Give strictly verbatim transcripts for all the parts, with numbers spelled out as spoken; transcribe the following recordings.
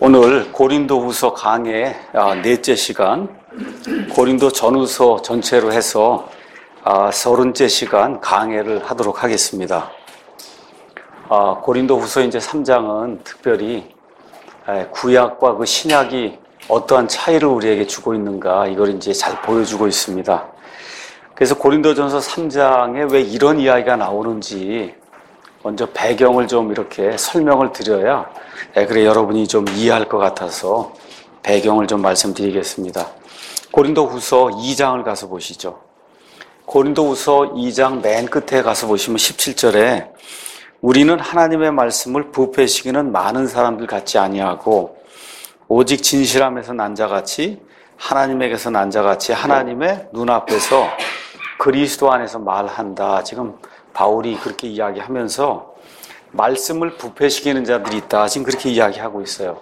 오늘 고린도후서 강의 넷째 시간, 고린도 전후서 전체로 해서 서른째 시간 강해를 하도록 하겠습니다. 고린도후서 이제 삼 장은 특별히 구약과 그 신약이 어떠한 차이를 우리에게 주고 있는가, 이걸 이제 잘 보여주고 있습니다. 그래서 고린도전서 삼 장에 왜 이런 이야기가 나오는지 먼저 배경을 좀 이렇게 설명을 드려야 그래 여러분이 좀 이해할 것 같아서 배경을 좀 말씀드리겠습니다. 고린도후서 이 장을 가서 보시죠. 고린도후서 이 장 맨 끝에 가서 보시면 십칠 절에 우리는 하나님의 말씀을 부패시키는 많은 사람들 같지 아니하고 오직 진실함에서 난 자같이 하나님에게서 난 자같이 하나님의 눈앞에서 그리스도 안에서 말한다. 지금 바울이 그렇게 이야기하면서 말씀을 부패시키는 자들이 있다. 지금 그렇게 이야기하고 있어요.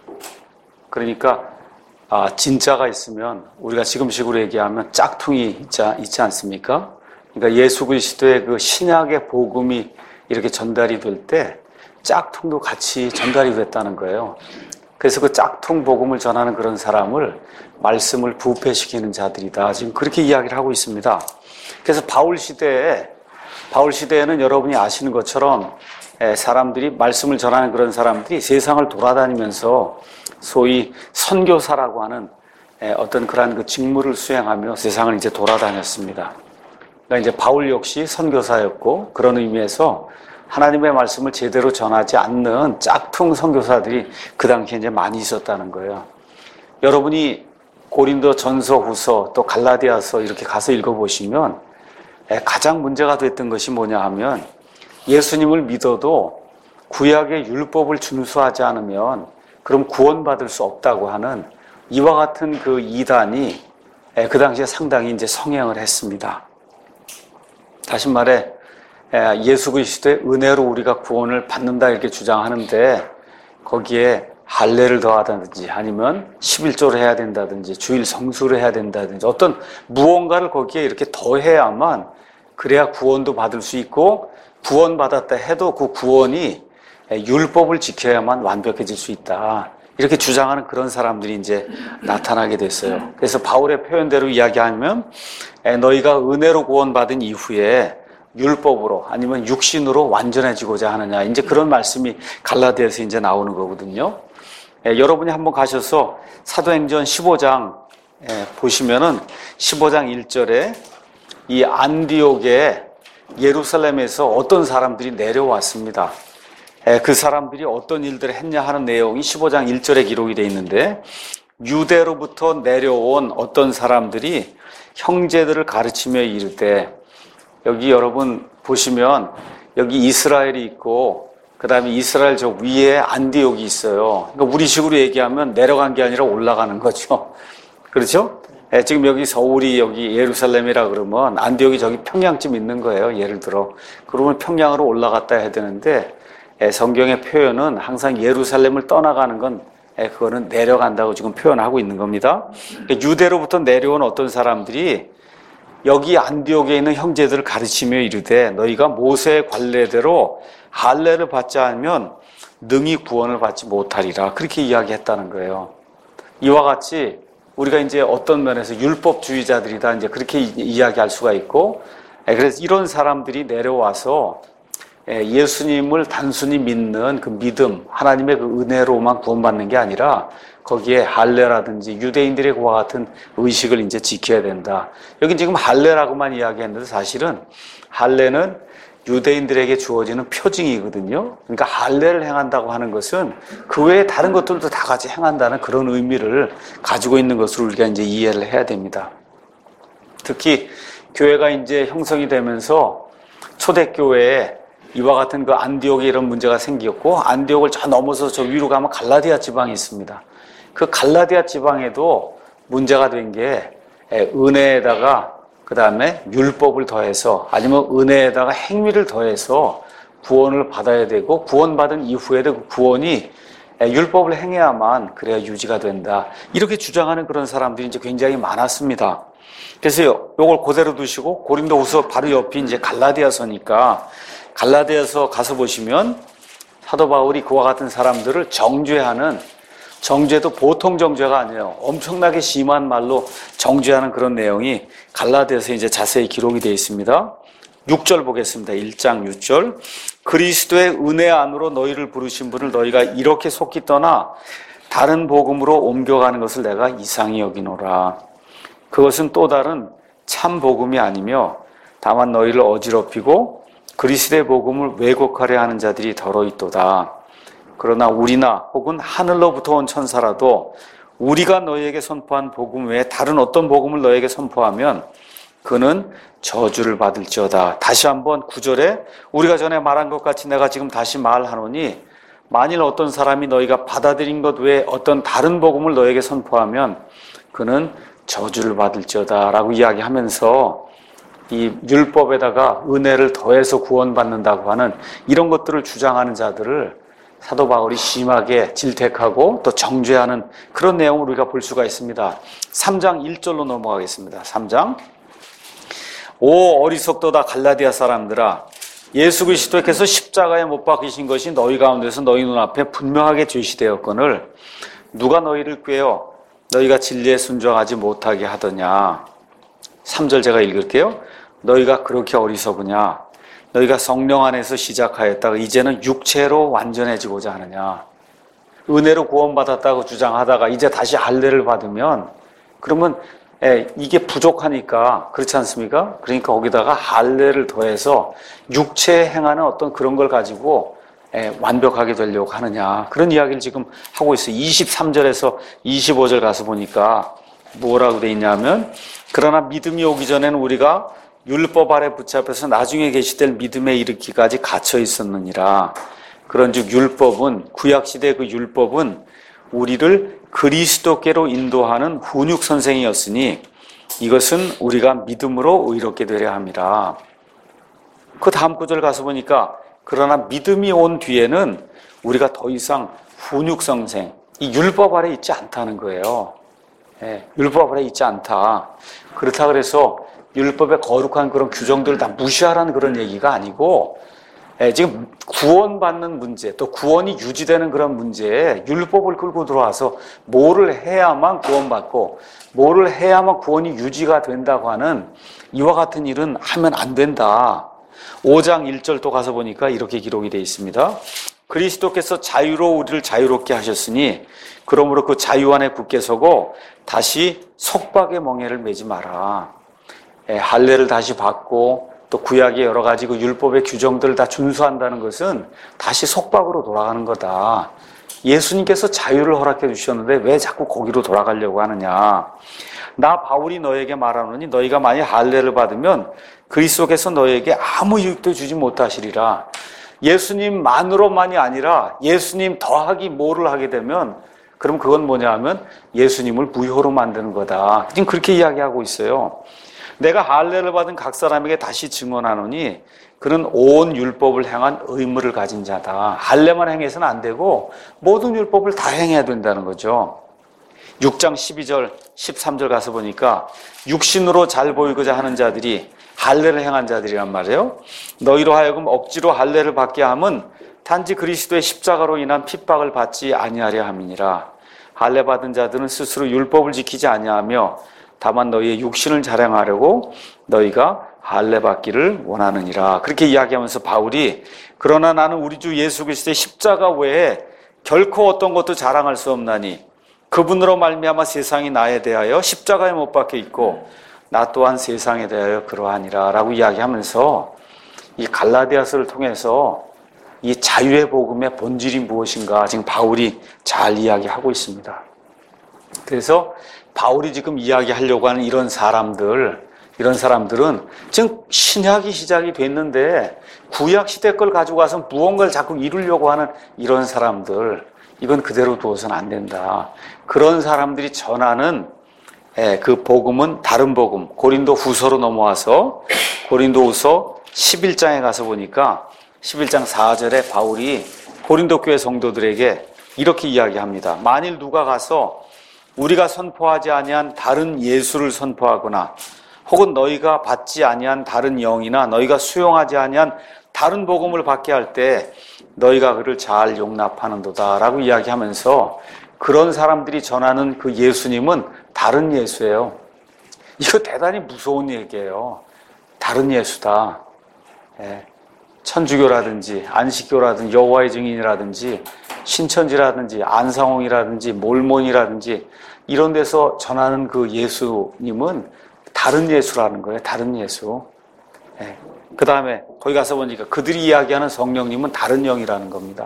그러니까 아, 진짜가 있으면 우리가 지금식으로 얘기하면 짝퉁이 있지, 있지 않습니까? 그러니까 예수 그리스도의 그 신약의 복음이 이렇게 전달이 될 때 짝퉁도 같이 전달이 됐다는 거예요. 그래서 그 짝퉁 복음을 전하는 그런 사람을 말씀을 부패시키는 자들이다. 지금 그렇게 이야기를 하고 있습니다. 그래서 바울 시대에 바울 시대에는 여러분이 아시는 것처럼 사람들이 말씀을 전하는 그런 사람들이 세상을 돌아다니면서 소위 선교사라고 하는 어떤 그러한 그 직무를 수행하며 세상을 이제 돌아다녔습니다. 그러니까 이제 바울 역시 선교사였고 그런 의미에서 하나님의 말씀을 제대로 전하지 않는 짝퉁 선교사들이 그 당시에 이제 많이 있었다는 거예요. 여러분이 고린도 전서, 후서, 또 갈라디아서 이렇게 가서 읽어보시면 가장 문제가 됐던 것이 뭐냐 하면 예수님을 믿어도 구약의 율법을 준수하지 않으면 그럼 구원받을 수 없다고 하는 이와 같은 그 이단이 그 당시에 상당히 이제 성행을 했습니다. 다시 말해 예수 그리스도의 은혜로 우리가 구원을 받는다 이렇게 주장하는데 거기에 할례를 더하다든지 아니면 십일조를 해야 된다든지 주일 성수를 해야 된다든지 어떤 무언가를 거기에 이렇게 더해야만 그래야 구원도 받을 수 있고 구원받았다 해도 그 구원이 율법을 지켜야만 완벽해질 수 있다. 이렇게 주장하는 그런 사람들이 이제 나타나게 됐어요. 그래서 바울의 표현대로 이야기하면 너희가 은혜로 구원받은 이후에 율법으로 아니면 육신으로 완전해지고자 하느냐. 이제 그런 말씀이 갈라디아에서 이제 나오는 거거든요. 예, 여러분이 한번 가셔서 사도행전 십오 장 예, 보시면은 십오 장 일 절에 이 안디옥에 예루살렘에서 어떤 사람들이 내려왔습니다. 예, 그 사람들이 어떤 일들을 했냐 하는 내용이 십오 장 일 절에 기록이 되어 있는데 유대로부터 내려온 어떤 사람들이 형제들을 가르치며 이르되 여기 여러분 보시면 여기 이스라엘이 있고 그 다음에 이스라엘 저 위에 안디옥이 있어요. 그러니까 우리식으로 얘기하면 내려간 게 아니라 올라가는 거죠. 그렇죠? 예, 지금 여기 서울이 여기 예루살렘이라 그러면 안디옥이 저기 평양쯤 있는 거예요. 예를 들어. 그러면 평양으로 올라갔다 해야 되는데 예, 성경의 표현은 항상 예루살렘을 떠나가는 건 예, 그거는 내려간다고 지금 표현하고 있는 겁니다. 그러니까 유대로부터 내려온 어떤 사람들이 여기 안디옥에 있는 형제들을 가르치며 이르되 너희가 모세의 관례대로 할례를 받지 않으면 능히 구원을 받지 못하리라. 그렇게 이야기했다는 거예요. 이와 같이 우리가 이제 어떤 면에서 율법주의자들이다 이제 그렇게 이야기할 수가 있고 그래서 이런 사람들이 내려와서 예수님을 단순히 믿는 그 믿음, 하나님의 그 은혜로만 구원받는 게 아니라 거기에 할례라든지 유대인들의 그와 같은 의식을 이제 지켜야 된다. 여기 지금 할례라고만 이야기했는데 사실은 할례는 유대인들에게 주어지는 표징이거든요. 그러니까 할례를 행한다고 하는 것은 그 외에 다른 것들도 다 같이 행한다는 그런 의미를 가지고 있는 것으로 우리가 이제 이해를 해야 됩니다. 특히 교회가 이제 형성이 되면서 초대교회에 이와 같은 그 안디옥에 이런 문제가 생겼고 안디옥을 저 넘어서 저 위로 가면 갈라디아 지방이 있습니다. 그 갈라디아 지방에도 문제가 된 게 은혜에다가 그 다음에 율법을 더해서 아니면 은혜에다가 행위를 더해서 구원을 받아야 되고 구원받은 이후에도 그 구원이 율법을 행해야만 그래야 유지가 된다. 이렇게 주장하는 그런 사람들이 이제 굉장히 많았습니다. 그래서 요걸 그대로 두시고 고린도후서 바로 옆이 이제 갈라디아서니까 갈라디아서 가서 보시면 사도 바울이 그와 같은 사람들을 정죄하는 정죄도 보통 정죄가 아니에요. 엄청나게 심한 말로 정죄하는 그런 내용이 갈라디아서에 이제 자세히 기록이 되어 있습니다. 육 절 보겠습니다. 일 장 육 절. 그리스도의 은혜 안으로 너희를 부르신 분을 너희가 이렇게 속히 떠나 다른 복음으로 옮겨가는 것을 내가 이상히 여기노라. 그것은 또 다른 참 복음이 아니며 다만 너희를 어지럽히고 그리스도의 복음을 왜곡하려 하는 자들이 더러 있도다. 그러나 우리나 혹은 하늘로부터 온 천사라도 우리가 너희에게 선포한 복음 외에 다른 어떤 복음을 너희에게 선포하면 그는 저주를 받을지어다. 다시 한번 구 절에 우리가 전에 말한 것 같이 내가 지금 다시 말하노니 만일 어떤 사람이 너희가 받아들인 것 외에 어떤 다른 복음을 너희에게 선포하면 그는 저주를 받을지어다 라고 이야기하면서 이 율법에다가 은혜를 더해서 구원받는다고 하는 이런 것들을 주장하는 자들을 사도 바울이 심하게 질책하고 또 정죄하는 그런 내용을 우리가 볼 수가 있습니다. 삼 장 일 절로 넘어가겠습니다. 삼 장. 오 어리석도다 갈라디아 사람들아, 예수 그리스도께서 십자가에 못 박히신 것이 너희 가운데서 너희 눈앞에 분명하게 제시되었거늘 누가 너희를 꾀어 너희가 진리에 순종하지 못하게 하더냐. 삼 절 제가 읽을게요. 너희가 그렇게 어리석으냐. 너희가 성령 안에서 시작하였다가 이제는 육체로 완전해지고자 하느냐. 은혜로 구원받았다고 주장하다가 이제 다시 할례를 받으면 그러면 예, 이게 부족하니까 그렇지 않습니까? 그러니까 거기다가 할례를 더해서 육체에 행하는 어떤 그런 걸 가지고 예, 완벽하게 되려고 하느냐. 그런 이야기를 지금 하고 있어요. 이십삼 절에서 이십오 절 가서 보니까 뭐라고 돼 있냐면 그러나 믿음이 오기 전에는 우리가 율법 아래 붙잡혀서 나중에 계시될 믿음에 이르기까지 갇혀 있었느니라. 그런즉 율법은 구약시대 그 율법은 우리를 그리스도께로 인도하는 훈육 선생이었으니 이것은 우리가 믿음으로 의롭게 되려 함이라. 그 다음 구절 가서 보니까 그러나 믿음이 온 뒤에는 우리가 더 이상 훈육 선생, 이 율법 아래 있지 않다는 거예요. 예, 율법 아래 있지 않다. 그렇다 그래서 율법의 거룩한 그런 규정들을 다 무시하라는 그런 얘기가 아니고 예, 지금 구원받는 문제 또 구원이 유지되는 그런 문제에 율법을 끌고 들어와서 뭐를 해야만 구원받고 뭐를 해야만 구원이 유지가 된다고 하는 이와 같은 일은 하면 안 된다. 오 장 일 절 또 가서 보니까 이렇게 기록이 되어 있습니다. 그리스도께서 자유로 우리를 자유롭게 하셨으니 그러므로 그 자유 안에 굳게 서고 다시 속박의 멍에를 매지 마라. 예, 할례를 다시 받고 또 구약의 여러 가지 그 율법의 규정들을 다 준수한다는 것은 다시 속박으로 돌아가는 거다. 예수님께서 자유를 허락해 주셨는데 왜 자꾸 거기로 돌아가려고 하느냐. 나 바울이 너에게 말하노니 너희가 만약 할례를 받으면 그리스도께서 너에게 아무 유익도 주지 못하시리라. 예수님만으로만이 아니라 예수님 더하기 뭐를 하게 되면 그럼 그건 뭐냐 하면 예수님을 무효로 만드는 거다. 지금 그렇게 이야기하고 있어요. 내가 할례를 받은 각 사람에게 다시 증언하노니 그는 온 율법을 행한 의무를 가진 자다. 할례만 행해서는 안 되고 모든 율법을 다 행해야 된다는 거죠. 육 장 십이 절 십삼 절 가서 보니까 육신으로 잘 보이고자 하는 자들이 할례를 행한 자들이란 말이에요. 너희로 하여금 억지로 할례를 받게 함은 단지 그리스도의 십자가로 인한 핍박을 받지 아니하려 함이니라. 할례 받은 자들은 스스로 율법을 지키지 아니하며 다만 너희의 육신을 자랑하려고 너희가 할례 받기를 원하느니라. 그렇게 이야기하면서 바울이 그러나 나는 우리 주 예수 그리스도의 십자가 외에 결코 어떤 것도 자랑할 수 없나니 그분으로 말미암아 세상이 나에 대하여 십자가에 못 박혀 있고 나 또한 세상에 대하여 그러하니라 라고 이야기하면서 이 갈라디아서를 통해서 이 자유의 복음의 본질이 무엇인가 지금 바울이 잘 이야기하고 있습니다. 그래서 바울이 지금 이야기하려고 하는 이런 사람들, 이런 사람들은 지금 신약이 시작이 됐는데 구약 시대 걸 가지고 와서 무언가를 자꾸 이루려고 하는 이런 사람들, 이건 그대로 두어서는 안 된다. 그런 사람들이 전하는 그 복음은 다른 복음. 고린도 후서로 넘어와서 고린도 후서 십일 장에 가서 보니까 십일 장 사 절에 바울이 고린도 교회 성도들에게 이렇게 이야기합니다. 만일 누가 가서 우리가 선포하지 아니한 다른 예수를 선포하거나 혹은 너희가 받지 아니한 다른 영이나 너희가 수용하지 아니한 다른 복음을 받게 할 때 너희가 그를 잘 용납하는도다 라고 이야기하면서 그런 사람들이 전하는 그 예수님은 다른 예수예요. 이거 대단히 무서운 얘기예요. 다른 예수다. 예. 천주교라든지 안식교라든지 여호와의 증인이라든지 신천지라든지 안상홍이라든지 몰몬이라든지 이런 데서 전하는 그 예수님은 다른 예수라는 거예요. 다른 예수. 예. 그 다음에 거기 가서 보니까 그들이 이야기하는 성령님은 다른 영이라는 겁니다.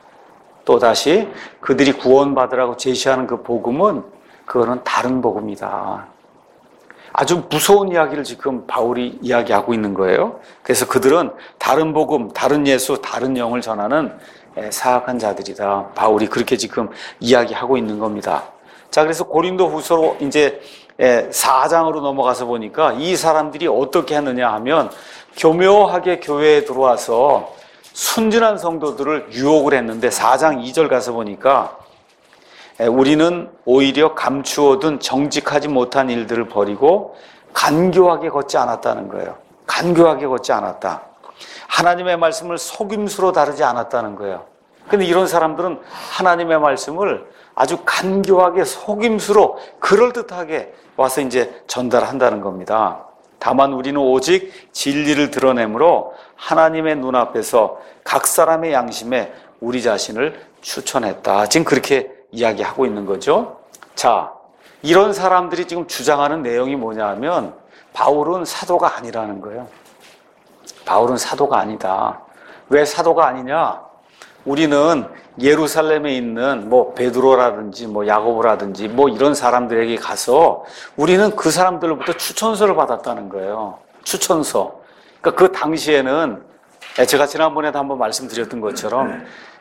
또다시 그들이 구원받으라고 제시하는 그 복음은 그거는 다른 복음이다. 아주 무서운 이야기를 지금 바울이 이야기하고 있는 거예요. 그래서 그들은 다른 복음, 다른 예수, 다른 영을 전하는 사악한 자들이다. 바울이 그렇게 지금 이야기하고 있는 겁니다. 자, 그래서 고린도 후서로 이제 사 장으로 넘어가서 보니까 이 사람들이 어떻게 했느냐 하면 교묘하게 교회에 들어와서 순진한 성도들을 유혹을 했는데 사 장 이 절 가서 보니까 우리는 오히려 감추어둔 정직하지 못한 일들을 버리고 간교하게 걷지 않았다는 거예요. 간교하게 걷지 않았다. 하나님의 말씀을 속임수로 다루지 않았다는 거예요. 근데 이런 사람들은 하나님의 말씀을 아주 간교하게 속임수로 그럴듯하게 와서 이제 전달한다는 겁니다. 다만 우리는 오직 진리를 드러내므로 하나님의 눈앞에서 각 사람의 양심에 우리 자신을 추천했다. 지금 그렇게 이야기하고 있는 거죠. 자, 이런 사람들이 지금 주장하는 내용이 뭐냐 하면 바울은 사도가 아니라는 거예요. 바울은 사도가 아니다. 왜 사도가 아니냐? 우리는 예루살렘에 있는 뭐 베드로라든지 뭐 야고보라든지 뭐 이런 사람들에게 가서 우리는 그 사람들로부터 추천서를 받았다는 거예요. 추천서. 그러니까 그 당시에는 제가 지난번에도 한번 말씀드렸던 것처럼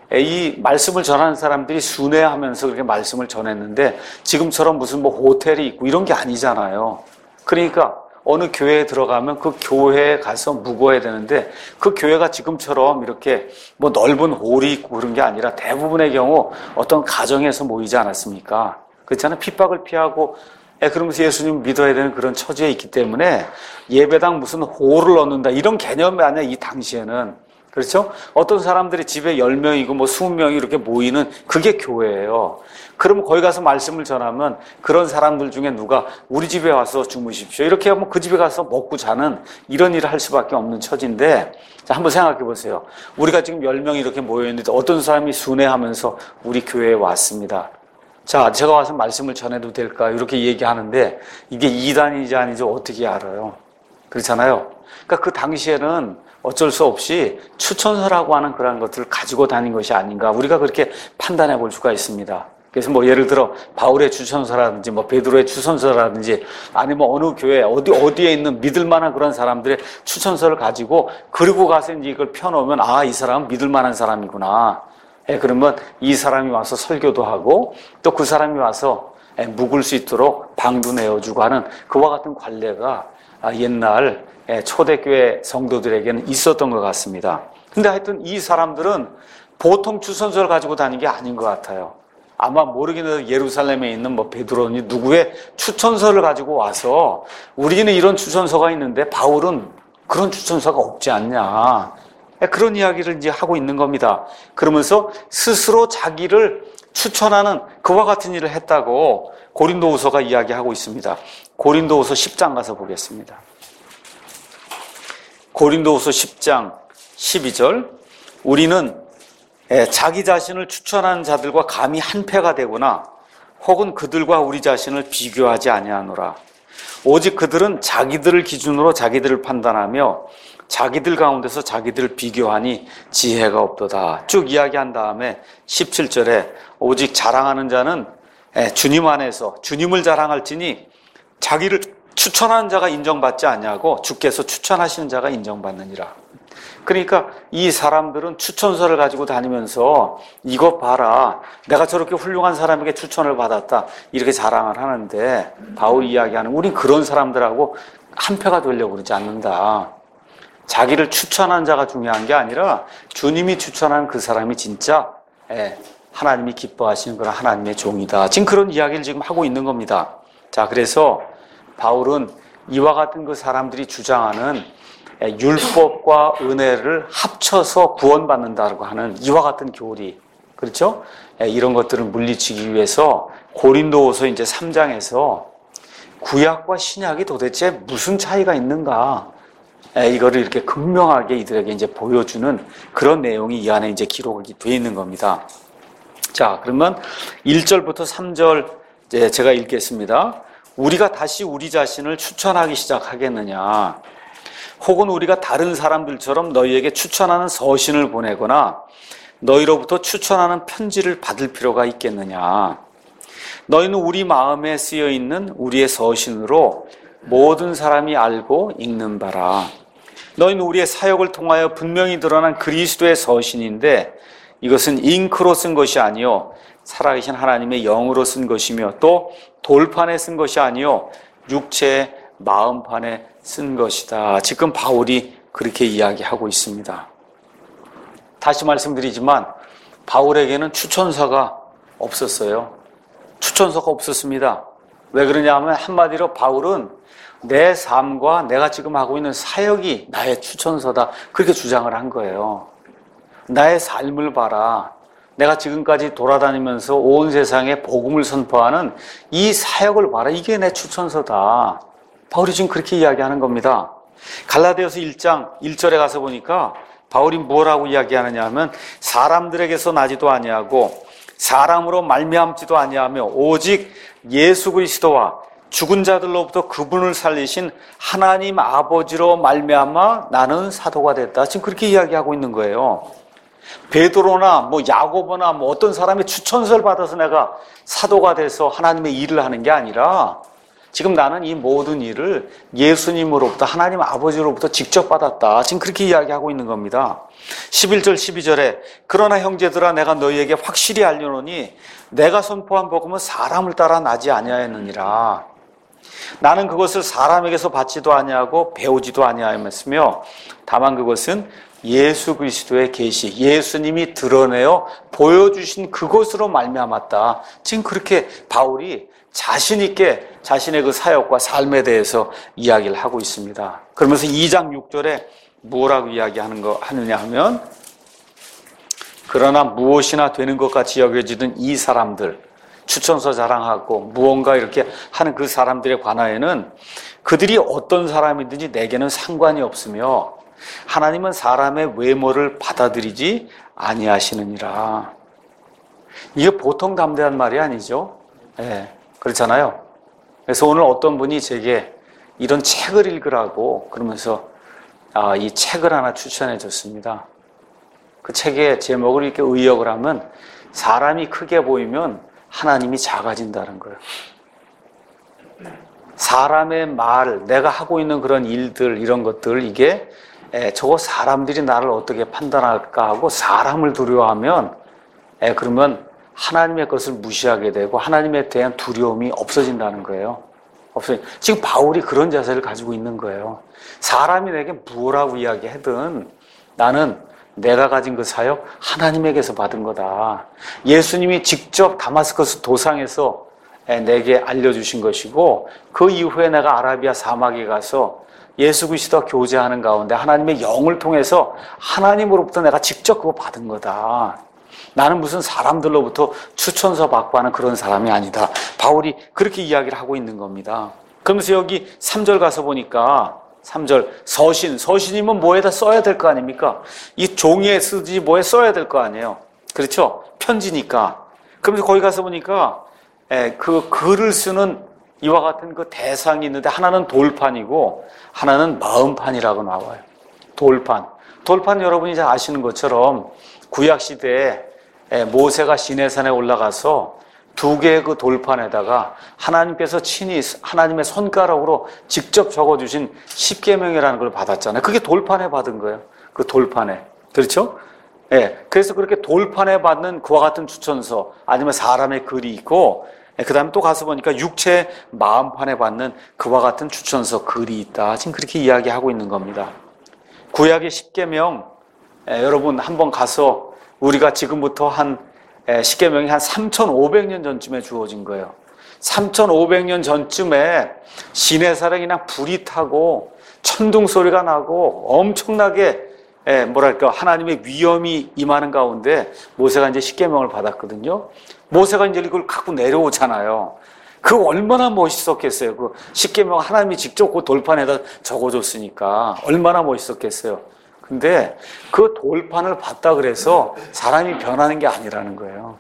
이 말씀을 전하는 사람들이 순회하면서 그렇게 말씀을 전했는데 지금처럼 무슨 뭐 호텔이 있고 이런 게 아니잖아요. 그러니까 어느 교회에 들어가면 그 교회에 가서 묵어야 되는데 그 교회가 지금처럼 이렇게 뭐 넓은 홀이 있고 그런 게 아니라 대부분의 경우 어떤 가정에서 모이지 않았습니까? 그렇잖아요. 핍박을 피하고 그러면서 예수님 믿어야 되는 그런 처지에 있기 때문에 예배당 무슨 홀을 얻는다 이런 개념이 아니야. 이 당시에는. 그렇죠? 어떤 사람들이 집에 열 명이고 뭐 이십 명이 이렇게 모이는 그게 교회예요. 그러면 거기 가서 말씀을 전하면 그런 사람들 중에 누가 우리 집에 와서 주무십시오. 이렇게 하면 그 집에 가서 먹고 자는 이런 일을 할 수밖에 없는 처지인데 자, 한번 생각해 보세요. 우리가 지금 열 명이 이렇게 모여있는데 어떤 사람이 순회하면서 우리 교회에 왔습니다. 자, 제가 와서 말씀을 전해도 될까요? 이렇게 얘기하는데 이게 이단인지 아닌지 어떻게 알아요? 그렇잖아요. 그러니까 그 당시에는 어쩔 수 없이 추천서라고 하는 그런 것들을 가지고 다닌 것이 아닌가 우리가 그렇게 판단해 볼 수가 있습니다. 그래서 뭐 예를 들어 바울의 추천서라든지 뭐 베드로의 추천서라든지 아니면 어느 교회 어디 어디에 있는 믿을 만한 그런 사람들의 추천서를 가지고 그리고 가서 이제 이걸 펴놓으면 아, 이 사람은 믿을 만한 사람이구나. 예, 그러면 이 사람이 와서 설교도 하고 또 그 사람이 와서 예, 묵을 수 있도록 방도 내어주고 하는 그와 같은 관례가 아, 옛날 예, 초대교회 성도들에게는 있었던 것 같습니다. 근데 하여튼 이 사람들은 보통 추천서를 가지고 다닌 게 아닌 것 같아요. 아마 모르긴 해도 예루살렘에 있는 뭐 베드로니 누구의 추천서를 가지고 와서 우리는 이런 추천서가 있는데 바울은 그런 추천서가 없지 않냐. 그런 이야기를 이제 하고 있는 겁니다. 그러면서 스스로 자기를 추천하는 그와 같은 일을 했다고 고린도후서가 이야기하고 있습니다. 고린도후서 십 장 가서 보겠습니다. 고린도후서 십 장 십이 절 우리는 자기 자신을 추천하는 자들과 감히 한패가 되거나 혹은 그들과 우리 자신을 비교하지 아니하노라. 오직 그들은 자기들을 기준으로 자기들을 판단하며 자기들 가운데서 자기들을 비교하니 지혜가 없도다. 쭉 이야기한 다음에 십칠 절에 오직 자랑하는 자는 주님 안에서 주님을 자랑할지니 자기를 추천하는 자가 인정받지 아니하고 주께서 추천하시는 자가 인정받느니라. 그러니까 이 사람들은 추천서를 가지고 다니면서 이것 봐라, 내가 저렇게 훌륭한 사람에게 추천을 받았다 이렇게 자랑을 하는데 바울이 이야기하는 우린 그런 사람들하고 한패가 되려고 그러지 않는다. 자기를 추천한 자가 중요한 게 아니라 주님이 추천한 그 사람이 진짜 하나님이 기뻐하시는 그런 하나님의 종이다. 지금 그런 이야기를 지금 하고 있는 겁니다. 자, 그래서 바울은 이와 같은 그 사람들이 주장하는 율법과 은혜를 합쳐서 구원받는다고 하는 이와 같은 교리, 그렇죠? 예, 이런 것들을 물리치기 위해서 고린도후서 이제 삼 장에서 구약과 신약이 도대체 무슨 차이가 있는가? 예, 이거를 이렇게 극명하게 이들에게 이제 보여주는 그런 내용이 이 안에 이제 기록이 되어 있는 겁니다. 자, 그러면 일 절부터 삼 절 이제 제가 읽겠습니다. 우리가 다시 우리 자신을 추천하기 시작하겠느냐? 혹은 우리가 다른 사람들처럼 너희에게 추천하는 서신을 보내거나 너희로부터 추천하는 편지를 받을 필요가 있겠느냐? 너희는 우리 마음에 쓰여 있는 우리의 서신으로 모든 사람이 알고 읽는 바라. 너희는 우리의 사역을 통하여 분명히 드러난 그리스도의 서신인데 이것은 잉크로 쓴 것이 아니요 살아계신 하나님의 영으로 쓴 것이며 또 돌판에 쓴 것이 아니요 육체의 마음판에 쓴 것이다. 지금 바울이 그렇게 이야기하고 있습니다. 다시 말씀드리지만 바울에게는 추천서가 없었어요. 추천서가 없었습니다. 왜 그러냐 하면 한마디로 바울은 내 삶과 내가 지금 하고 있는 사역이 나의 추천서다. 그렇게 주장을 한 거예요. 나의 삶을 봐라. 내가 지금까지 돌아다니면서 온 세상에 복음을 선포하는 이 사역을 봐라. 이게 내 추천서다. 바울이 지금 그렇게 이야기하는 겁니다. 갈라디아서 일 장 일 절에 가서 보니까 바울이 뭐라고 이야기하느냐 하면 사람들에게서 나지도 아니하고 사람으로 말미암지도 아니하며 오직 예수 그리스도와 죽은 자들로부터 그분을 살리신 하나님 아버지로 말미암아 나는 사도가 됐다. 지금 그렇게 이야기하고 있는 거예요. 베드로나 뭐 야고보나 뭐 어떤 사람의 추천서를 받아서 내가 사도가 돼서 하나님의 일을 하는 게 아니라 지금 나는 이 모든 일을 예수님으로부터 하나님 아버지로부터 직접 받았다. 지금 그렇게 이야기하고 있는 겁니다. 십일 절 십이 절에 그러나 형제들아 내가 너희에게 확실히 알려노니 내가 선포한 복음은 사람을 따라 나지 아니하였느니라. 나는 그것을 사람에게서 받지도 아니하고 배우지도 아니하였으며 다만 그것은 예수 그리스도의 계시, 예수님이 드러내어 보여주신 그것으로 말미암았다. 지금 그렇게 바울이 자신 있게 자신의 그 사역과 삶에 대해서 이야기를 하고 있습니다. 그러면서 이 장 육 절에 뭐라고 이야기하는 거 하느냐 하면 그러나 무엇이나 되는 것 같이 여겨지던 이 사람들, 추천서 자랑하고 무언가 이렇게 하는 그 사람들에 관하여는 그들이 어떤 사람이든지 내게는 상관이 없으며 하나님은 사람의 외모를 받아들이지 아니하시느니라. 이게 보통 담대한 말이 아니죠. 네, 그렇잖아요. 그래서 오늘 어떤 분이 제게 이런 책을 읽으라고 그러면서 아, 이 책을 하나 추천해 줬습니다. 그 책의 제목을 이렇게 의역을 하면 사람이 크게 보이면 하나님이 작아진다는 거예요. 사람의 말, 내가 하고 있는 그런 일들, 이런 것들, 이게 에, 저거 사람들이 나를 어떻게 판단할까 하고 사람을 두려워하면 에, 그러면 하나님의 것을 무시하게 되고 하나님에 대한 두려움이 없어진다는 거예요. 없어요. 지금 바울이 그런 자세를 가지고 있는 거예요. 사람이 내게 뭐라고 이야기하든 나는 내가 가진 그 사역 하나님에게서 받은 거다. 예수님이 직접 다마스커스 도상에서 내게 알려주신 것이고 그 이후에 내가 아라비아 사막에 가서 예수 그리스도와 교제하는 가운데 하나님의 영을 통해서 하나님으로부터 내가 직접 그거 받은 거다. 나는 무슨 사람들로부터 추천서 받고 하는 그런 사람이 아니다. 바울이 그렇게 이야기를 하고 있는 겁니다. 그러면서 여기 삼 절 가서 보니까 삼 절 서신, 서신이면 뭐에다 써야 될 거 아닙니까? 이 종이에 쓰지 뭐에 써야 될 거 아니에요. 그렇죠? 편지니까. 그러면서 거기 가서 보니까 에, 그 글을 쓰는 이와 같은 그 대상이 있는데 하나는 돌판이고 하나는 마음판이라고 나와요. 돌판. 돌판 여러분이 잘 아시는 것처럼 구약시대에 모세가 시내산에 올라가서 두 개의 그 돌판에다가 하나님께서 친히 하나님의 손가락으로 직접 적어주신 십계명이라는 걸 받았잖아요. 그게 돌판에 받은 거예요. 그 돌판에. 그렇죠? 예. 그래서 그렇게 돌판에 받는 그와 같은 추천서 아니면 사람의 글이 있고 그 다음에 또 가서 보니까 육체 마음판에 받는 그와 같은 추천서 글이 있다. 지금 그렇게 이야기하고 있는 겁니다. 구약의 십계명 예, 여러분 한번 가서 우리가 지금부터 한 십계명이 한 삼천오백 년 전쯤에 주어진 거예요. 삼천오백 년 전쯤에 시내산에 그냥 불이 타고 천둥 소리가 나고 엄청나게 예, 뭐랄까 하나님의 위엄이 임하는 가운데 모세가 이제 십계명을 받았거든요. 모세가 이제 이걸 갖고 내려오잖아요. 그 얼마나 멋있었겠어요. 그 십계명 하나님이 직접 그 돌판에다 적어줬으니까 얼마나 멋있었겠어요. 근데 그 돌판을 봤다 그래서 사람이 변하는 게 아니라는 거예요.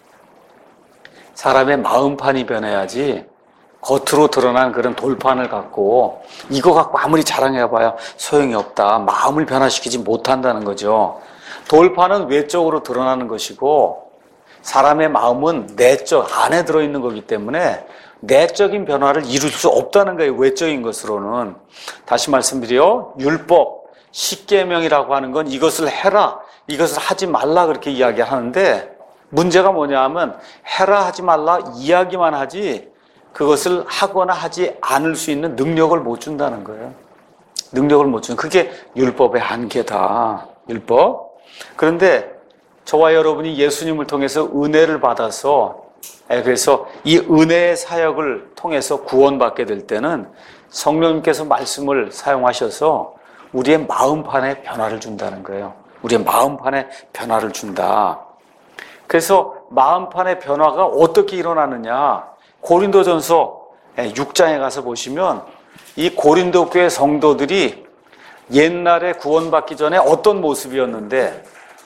사람의 마음판이 변해야지 겉으로 드러난 그런 돌판을 갖고 이거 갖고 아무리 자랑해봐야 소용이 없다. 마음을 변화시키지 못한다는 거죠. 돌판은 외적으로 드러나는 것이고 사람의 마음은 내적 안에 들어있는 거기 때문에 내적인 변화를 이룰 수 없다는 거예요. 외적인 것으로는. 다시 말씀드려 율법, 십계명이라고 하는 건 이것을 해라, 이것을 하지 말라 그렇게 이야기하는데 문제가 뭐냐 하면 해라 하지 말라 이야기만 하지 그것을 하거나 하지 않을 수 있는 능력을 못 준다는 거예요. 능력을 못 주는 그게 율법의 한계다. 율법. 그런데 저와 여러분이 예수님을 통해서 은혜를 받아서 그래서 이 은혜의 사역을 통해서 구원받게 될 때는 성령님께서 말씀을 사용하셔서 우리의 마음판에 변화를 준다는 거예요. 우리의 마음판에 변화를 준다. 그래서 마음판의 변화가 어떻게 일어나느냐. 고린도전서 육 장에 가서 보시면 이 고린도 교회 성도들이 옛날에 구원받기 전에 어떤 모습이었는데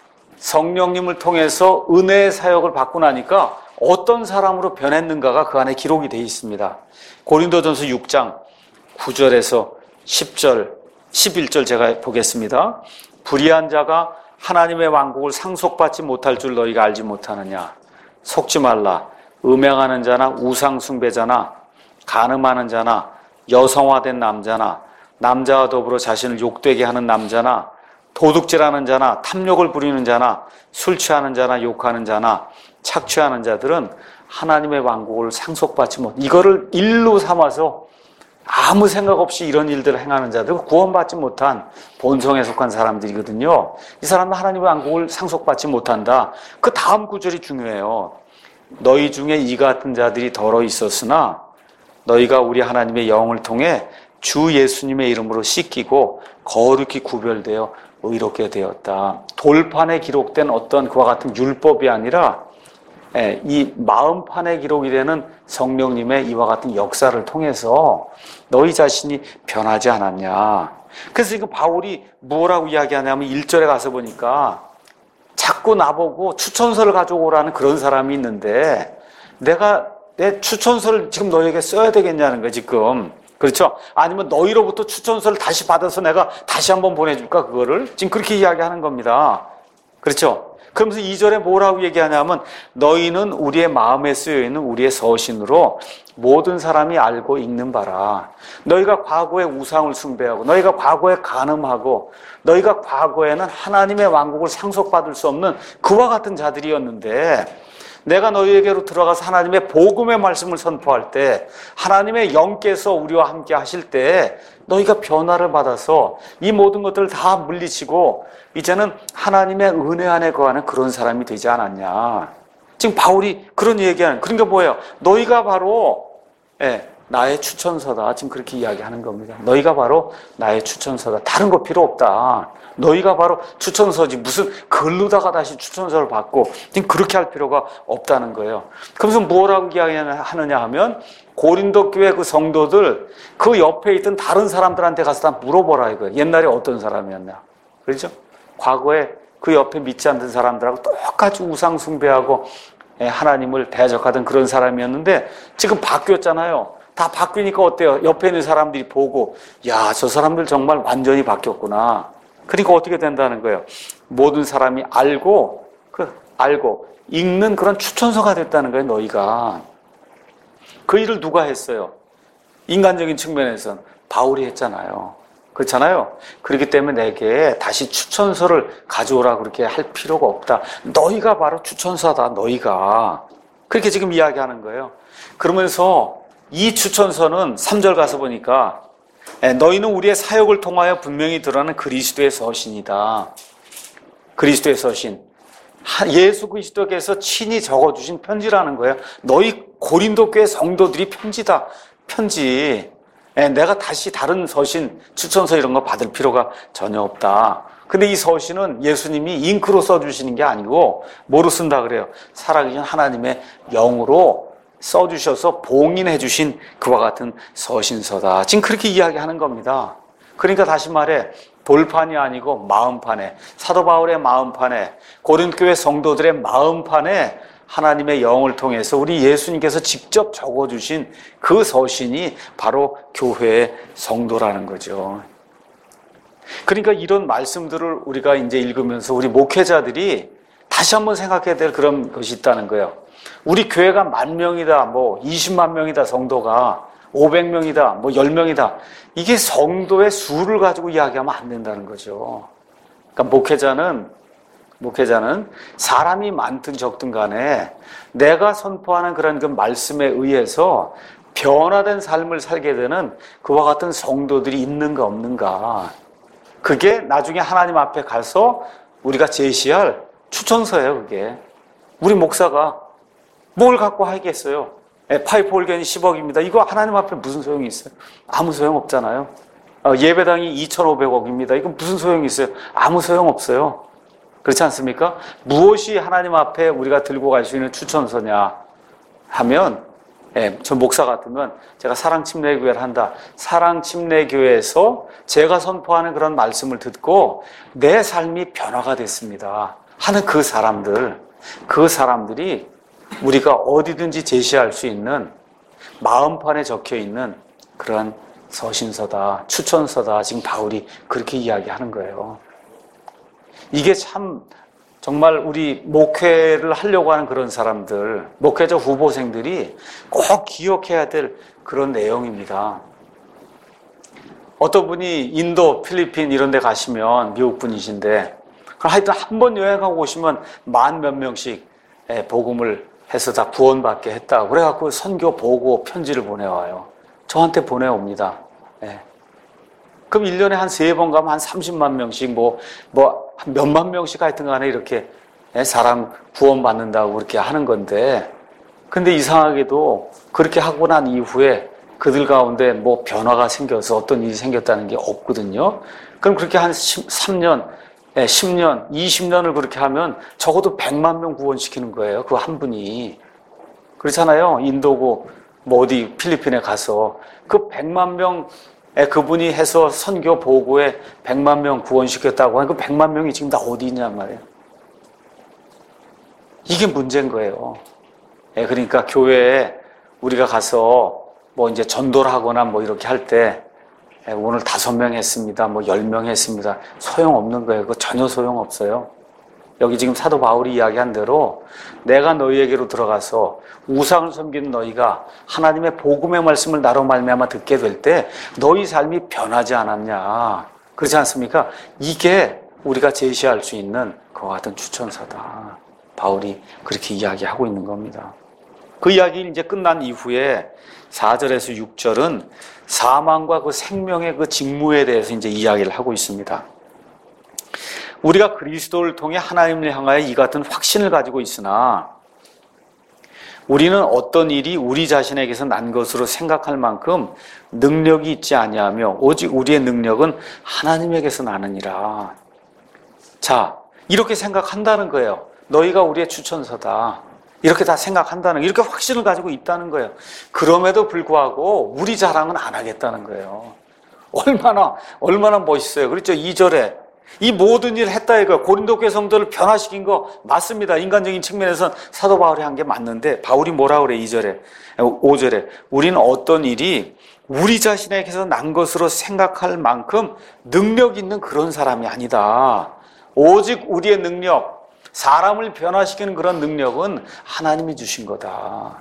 성령님을 통해서 은혜의 사역을 받고 나니까 어떤 사람으로 변했는가가 그 안에 기록이 되어 있습니다. 고린도전서 육 장 구 절에서 십 절, 십일 절 제가 보겠습니다. 불의한 자가 하나님의 왕국을 상속받지 못할 줄 너희가 알지 못하느냐. 속지 말라. 음행하는 자나 우상 숭배자나 간음하는 자나 여성화된 남자나 남자와 더불어 자신을 욕되게 하는 남자나 도둑질하는 자나 탐욕을 부리는 자나 술 취하는 자나 욕하는 자나 착취하는 자들은 하나님의 왕국을 상속받지 못. 이거를 일로 삼아서 아무 생각 없이 이런 일들을 행하는 자들 구원받지 못한 본성에 속한 사람들이거든요. 이 사람은 하나님의 왕국을 상속받지 못한다. 그 다음 구절이 중요해요. 너희 중에 이 같은 자들이 더러 있었으나 너희가 우리 하나님의 영을 통해 주 예수님의 이름으로 씻기고 거룩히 구별되어 의롭게 되었다. 돌판에 기록된 어떤 그와 같은 율법이 아니라 이 마음판에 기록이 되는 성령님의 이와 같은 역사를 통해서 너희 자신이 변하지 않았냐. 그래서 이거 바울이 뭐라고 이야기하냐면 일 절에 가서 보니까 자꾸 나보고 추천서를 가져오라는 그런 사람이 있는데 내가 내 추천서를 지금 너에게 써야 되겠냐는 거야 지금. 그렇죠? 아니면 너희로부터 추천서를 다시 받아서 내가 다시 한번 보내줄까 그거를? 지금 그렇게 이야기하는 겁니다. 그렇죠? 그러면서 이 절에 뭐라고 얘기하냐면 너희는 우리의 마음에 쓰여있는 우리의 서신으로 모든 사람이 알고 읽는 바라. 너희가 과거에 우상을 숭배하고 너희가 과거에 간음하고 너희가 과거에는 하나님의 왕국을 상속받을 수 없는 그와 같은 자들이었는데 내가 너희에게로 들어가서 하나님의 복음의 말씀을 선포할 때 하나님의 영께서 우리와 함께 하실 때 너희가 변화를 받아서 이 모든 것들을 다 물리치고 이제는 하나님의 은혜 안에 거하는 그런 사람이 되지 않았냐. 지금 바울이 그런 얘기하는, 그러니까 뭐예요? 너희가 바로 예, 나의 추천서다. 지금 그렇게 이야기하는 겁니다. 너희가 바로 나의 추천서다. 다른 거 필요 없다. 너희가 바로 추천서지 무슨 글로다가 다시 추천서를 받고 지금 그렇게 할 필요가 없다는 거예요. 그러면서 뭐라고 이야기하느냐 하면 고린도 교회 그 성도들 그 옆에 있던 다른 사람들한테 가서 다 물어보라 이거예요. 옛날에 어떤 사람이었냐. 그렇죠? 과거에 그 옆에 믿지 않던 사람들하고 똑같이 우상 숭배하고 하나님을 대적하던 그런 사람이었는데 지금 바뀌었잖아요. 다 바뀌니까 어때요? 옆에 있는 사람들이 보고 야, 저 사람들 정말 완전히 바뀌었구나. 그러니까 어떻게 된다는 거예요? 모든 사람이 알고 그 알고 읽는 그런 추천서가 됐다는 거예요. 너희가. 그 일을 누가 했어요? 인간적인 측면에서는 바울이 했잖아요. 그렇잖아요. 그렇기 때문에 내게 다시 추천서를 가져오라 그렇게 할 필요가 없다. 너희가 바로 추천서다. 너희가. 그렇게 지금 이야기하는 거예요. 그러면서 이 추천서는 삼 절 가서 보니까 너희는 우리의 사역을 통하여 분명히 드러나는 그리스도의 서신이다. 그리스도의 서신. 예수 그리스도께서 친히 적어주신 편지라는 거예요. 너희 고린도 교회 성도들이 편지다. 편지. 내가 다시 다른 서신, 추천서 이런 거 받을 필요가 전혀 없다. 근데 이 서신은 예수님이 잉크로 써주시는 게 아니고 뭐로 쓴다 그래요? 살아계신 하나님의 영으로 써주셔서 봉인해 주신 그와 같은 서신서다. 지금 그렇게 이야기하는 겁니다. 그러니까 다시 말해 돌판이 아니고 마음판에, 사도 바울의 마음판에, 고린도 교회 성도들의 마음판에 하나님의 영을 통해서 우리 예수님께서 직접 적어주신 그 서신이 바로 교회의 성도라는 거죠. 그러니까 이런 말씀들을 우리가 이제 읽으면서 우리 목회자들이 다시 한번 생각해야 될 그런 것이 있다는 거예요. 우리 교회가 만 명이다, 뭐 이십만 명이다, 성도가 오백 명이다, 뭐 열 명이다. 이게 성도의 수를 가지고 이야기하면 안 된다는 거죠. 그러니까 목회자는 목회자는 사람이 많든 적든 간에 내가 선포하는 그런 그 말씀에 의해서 변화된 삶을 살게 되는 그와 같은 성도들이 있는가 없는가. 그게 나중에 하나님 앞에 가서 우리가 제시할 추천서예요, 그게. 우리 목사가 뭘 갖고 하겠어요? 파이프 올겐이 십억입니다. 이거 하나님 앞에 무슨 소용이 있어요? 아무 소용 없잖아요. 예배당이 이천오백억입니다. 이거 무슨 소용이 있어요? 아무 소용 없어요. 그렇지 않습니까? 무엇이 하나님 앞에 우리가 들고 갈 수 있는 추천서냐 하면, 예, 저 목사 같으면 제가 사랑침례교회를 한다. 사랑침례교회에서 제가 선포하는 그런 말씀을 듣고 내 삶이 변화가 됐습니다 하는 그 사람들, 그 사람들이 우리가 어디든지 제시할 수 있는 마음판에 적혀 있는 그런 서신서다, 추천서다. 지금 바울이 그렇게 이야기하는 거예요. 이게 참 정말 우리 목회를 하려고 하는 그런 사람들, 목회자 후보생들이 꼭 기억해야 될 그런 내용입니다. 어떤 분이 인도, 필리핀 이런 데 가시면 미국 분이신데 하여튼 한 번 여행하고 오시면 만 몇 명씩 복음을 해서 다 구원받게 했다고 그래갖고 선교 보고 편지를 보내와요. 저한테 보내옵니다. 예. 그럼 일 년에 한 세 번 가면 한 삼십만 명씩 뭐, 뭐, 한 몇만 명씩 하여튼 간에 이렇게 사람 구원받는다고 그렇게 하는 건데, 근데 이상하게도 그렇게 하고 난 이후에 그들 가운데 뭐 변화가 생겨서 어떤 일이 생겼다는 게 없거든요. 그럼 그렇게 한 삼 년, 십 년, 이십 년을 그렇게 하면 적어도 백만 명 구원시키는 거예요. 그 한 분이. 그렇잖아요. 인도고 뭐 어디 필리핀에 가서 그 백만 명 그분이 해서 선교 보고에 백만 명 구원시켰다고 하는 그 백만 명이 지금 다 어디 있냔 말이에요. 이게 문제인 거예요. 그러니까 교회에 우리가 가서 뭐 이제 전도를 하거나 뭐 이렇게 할 때 오늘 다섯 명 했습니다. 뭐 열 명 했습니다. 소용없는 거예요. 그거 전혀 소용없어요. 여기 지금 사도 바울이 이야기한 대로 내가 너희에게로 들어가서 우상을 섬기는 너희가 하나님의 복음의 말씀을 나로 말미암아 듣게 될 때 너희 삶이 변하지 않았냐. 그렇지 않습니까? 이게 우리가 제시할 수 있는 그와 같은 추천서다. 바울이 그렇게 이야기하고 있는 겁니다. 그 이야기 이제 끝난 이후에 사 절에서 육 절은 사망과 그 생명의 그 직무에 대해서 이제 이야기를 하고 있습니다. 우리가 그리스도를 통해 하나님을 향하여 이 같은 확신을 가지고 있으나 우리는 어떤 일이 우리 자신에게서 난 것으로 생각할 만큼 능력이 있지 아니하며 오직 우리의 능력은 하나님에게서 나느니라. 자, 이렇게 생각한다는 거예요. 너희가 우리의 추천서다. 이렇게 다 생각한다는, 이렇게 확신을 가지고 있다는 거예요. 그럼에도 불구하고 우리 자랑은 안 하겠다는 거예요. 얼마나, 얼마나 멋있어요. 그렇죠? 이 절에. 이 모든 일을 했다 이거 고린도 교회 성도를 변화시킨 거 맞습니다. 인간적인 측면에서는 사도 바울이 한 게 맞는데 바울이 뭐라 그래? 이 절에, 오 절에 우리는 어떤 일이 우리 자신에게서 난 것으로 생각할 만큼 능력 있는 그런 사람이 아니다. 오직 우리의 능력, 사람을 변화시키는 그런 능력은 하나님이 주신 거다.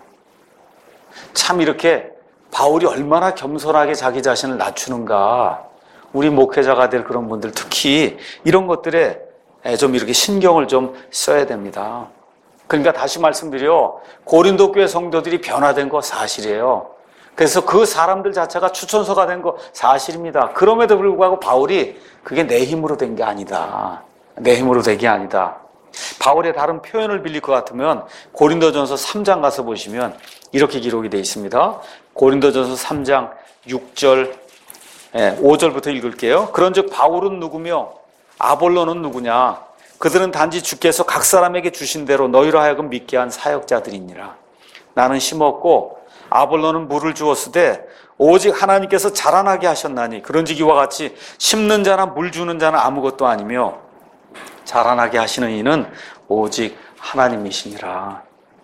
참 이렇게 바울이 얼마나 겸손하게 자기 자신을 낮추는가. 우리 목회자가 될 그런 분들 특히 이런 것들에 좀 이렇게 신경을 좀 써야 됩니다. 그러니까 다시 말씀드려 고린도 교회 성도들이 변화된 거 사실이에요. 그래서 그 사람들 자체가 추천서가 된 거 사실입니다. 그럼에도 불구하고 바울이 그게 내 힘으로 된 게 아니다. 내 힘으로 된 게 아니다. 바울의 다른 표현을 빌릴 것 같으면 고린도전서 삼 장 가서 보시면 이렇게 기록이 되어 있습니다. 고린도전서 삼 장 육 절 오 절부터 읽을게요. 그런즉 바울은 누구며 아볼로는 누구냐? 그들은 단지 주께서 각 사람에게 주신 대로 너희로 하여금 믿게 한 사역자들이니라. 나는 심었고 아볼로는 물을 주었으되 오직 하나님께서 자라나게 하셨나니 그런즉 이와 같이 심는 자나 물 주는 자는 아무것도 아니며 자라나게 하시는 이는 오직 하나님이시니라.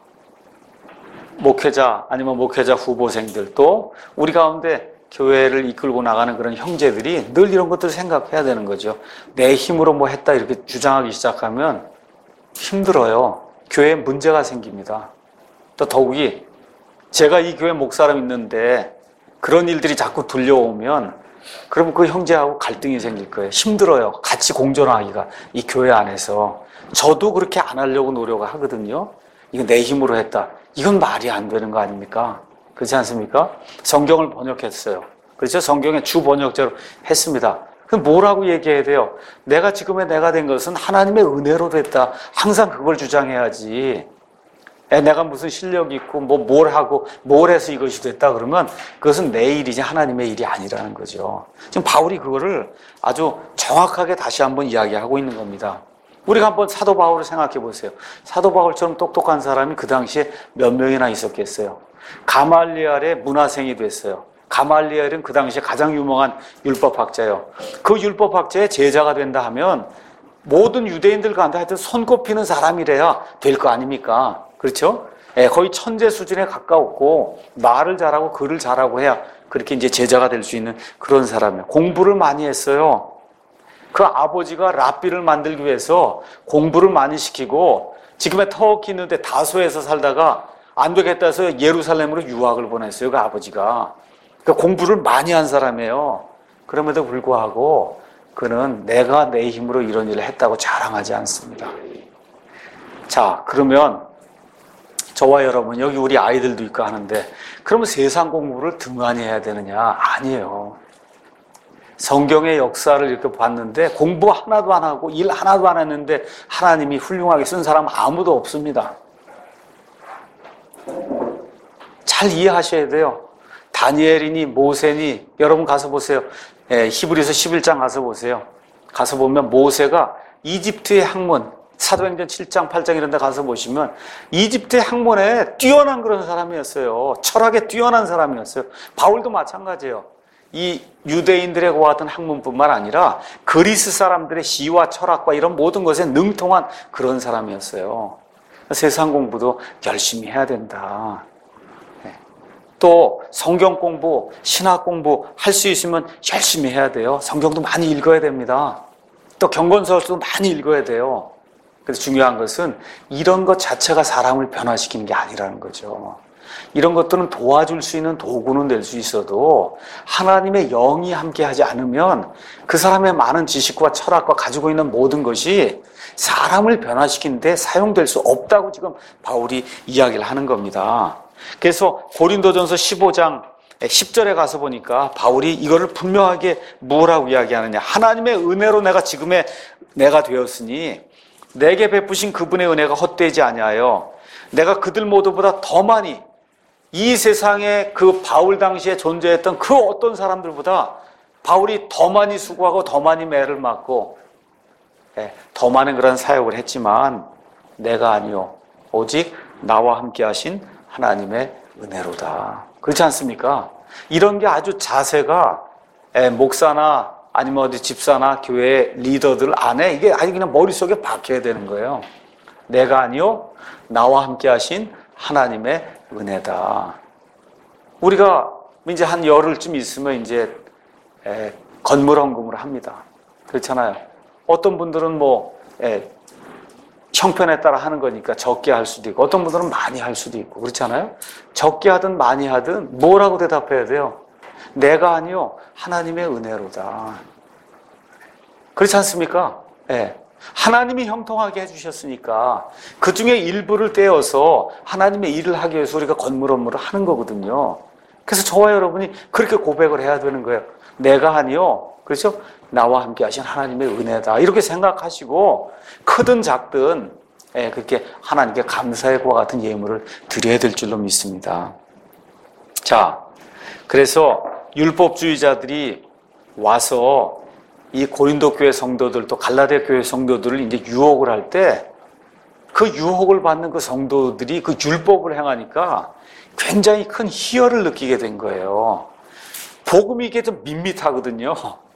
목회자 아니면 목회자 후보생들 또 우리 가운데 교회를 이끌고 나가는 그런 형제들이 늘 이런 것들을 생각해야 되는 거죠. 내 힘으로 뭐 했다 이렇게 주장하기 시작하면 힘들어요. 교회에 문제가 생깁니다. 또 더욱이 제가 이 교회 목사로 있는데 그런 일들이 자꾸 들려오면 그러면 그 형제하고 갈등이 생길 거예요. 힘들어요. 같이 공존하기가 이 교회 안에서. 저도 그렇게 안 하려고 노력을 하거든요. 이거 내 힘으로 했다. 이건 말이 안 되는 거 아닙니까? 그렇지 않습니까? 성경을 번역했어요. 그렇죠? 성경의 주 번역자로 했습니다. 그럼 뭐라고 얘기해야 돼요? 내가 지금의 내가 된 것은 하나님의 은혜로 됐다. 항상 그걸 주장해야지. 내가 무슨 실력이 있고 뭐 뭘 하고 뭘 해서 이것이 됐다 그러면 그것은 내 일이지 하나님의 일이 아니라는 거죠. 지금 바울이 그거를 아주 정확하게 다시 한번 이야기하고 있는 겁니다. 우리가 한번 사도 바울을 생각해 보세요. 사도 바울처럼 똑똑한 사람이 그 당시에 몇 명이나 있었겠어요. 가말리엘의 문화생이 됐어요. 가말리엘은 그 당시에 가장 유명한 율법학자예요. 그 율법학자의 제자가 된다 하면 모든 유대인들 가운데 하여튼 손꼽히는 사람이래야 될 거 아닙니까? 그렇죠? 예, 거의 천재 수준에 가까웠고 말을 잘하고 글을 잘하고 해야 그렇게 이제 제자가 될 수 있는 그런 사람이에요. 공부를 많이 했어요. 그 아버지가 랍비를 만들기 위해서 공부를 많이 시키고 지금의 터키 있는데 다소에서 살다가 안 되겠다 해서 예루살렘으로 유학을 보냈어요. 그 아버지가. 그러니까 공부를 많이 한 사람이에요. 그럼에도 불구하고 그는 내가 내 힘으로 이런 일을 했다고 자랑하지 않습니다. 자, 그러면 저와 여러분, 여기 우리 아이들도 있고 하는데 그러면 세상 공부를 등한히 해야 되느냐? 아니에요. 성경의 역사를 이렇게 봤는데 공부 하나도 안 하고 일 하나도 안 했는데 하나님이 훌륭하게 쓴 사람 아무도 없습니다. 잘 이해하셔야 돼요. 다니엘이니 모세니 여러분 가서 보세요. 예, 히브리서 십일 장 가서 보세요. 가서 보면 모세가 이집트의 학문 사도행전 칠 장, 팔 장 이런 데 가서 보시면 이집트의 학문에 뛰어난 그런 사람이었어요. 철학에 뛰어난 사람이었어요. 바울도 마찬가지예요. 이 유대인들의 그와 같은 학문뿐만 아니라 그리스 사람들의 시와 철학과 이런 모든 것에 능통한 그런 사람이었어요. 세상 공부도 열심히 해야 된다. 또 성경 공부, 신학 공부 할 수 있으면 열심히 해야 돼요. 성경도 많이 읽어야 됩니다. 또 경건서도 많이 읽어야 돼요. 그래서 중요한 것은 이런 것 자체가 사람을 변화시키는 게 아니라는 거죠. 이런 것들은 도와줄 수 있는 도구는 될 수 있어도 하나님의 영이 함께하지 않으면 그 사람의 많은 지식과 철학과 가지고 있는 모든 것이 사람을 변화시키는 데 사용될 수 없다고 지금 바울이 이야기를 하는 겁니다. 그래서 고린도전서 십오 장 십 절에 가서 보니까 바울이 이거를 분명하게 뭐라고 이야기하느냐. 하나님의 은혜로 내가 지금의 내가 되었으니 내게 베푸신 그분의 은혜가 헛되지 아니하여 내가 그들 모두보다 더 많이 이 세상에 그 바울 당시에 존재했던 그 어떤 사람들보다 바울이 더 많이 수고하고 더 많이 매를 맞고 더 많은 그런 사역을 했지만 내가 아니요 오직 나와 함께 하신 하나님의 은혜로다. 그렇지 않습니까? 이런 게 아주 자세가 목사나 아니면 어디 집사나 교회 리더들 안에 이게 아주 그냥 머릿속에 박혀야 되는 거예요. 내가 아니요 나와 함께 하신 하나님의 은혜다. 우리가 이제 한 열흘쯤 있으면 이제 에, 건물 헌금을 합니다. 그렇잖아요. 어떤 분들은 뭐 에, 형편에 따라 하는 거니까 적게 할 수도 있고 어떤 분들은 많이 할 수도 있고 그렇잖아요. 적게 하든 많이 하든 뭐라고 대답해야 돼요? 내가 아니요 하나님의 은혜로다. 그렇지 않습니까? 예. 하나님이 형통하게 해주셨으니까 그 중에 일부를 떼어서 하나님의 일을 하기 위해서 우리가 건물 업무를 하는 거거든요. 그래서 저와 여러분이 그렇게 고백을 해야 되는 거예요. 내가 아니요 그렇죠? 나와 함께 하신 하나님의 은혜다. 이렇게 생각하시고 크든 작든 예, 그렇게 하나님께 감사의 과 같은 예물을 드려야 될 줄로 믿습니다. 자, 그래서 율법주의자들이 와서 이 고린도 교회 성도들 또 갈라디아 교회 성도들을 이제 유혹을 할 때 그 유혹을 받는 그 성도들이 그 율법을 행하니까 굉장히 큰 희열을 느끼게 된 거예요. 복음이 이게 좀 밋밋하거든요.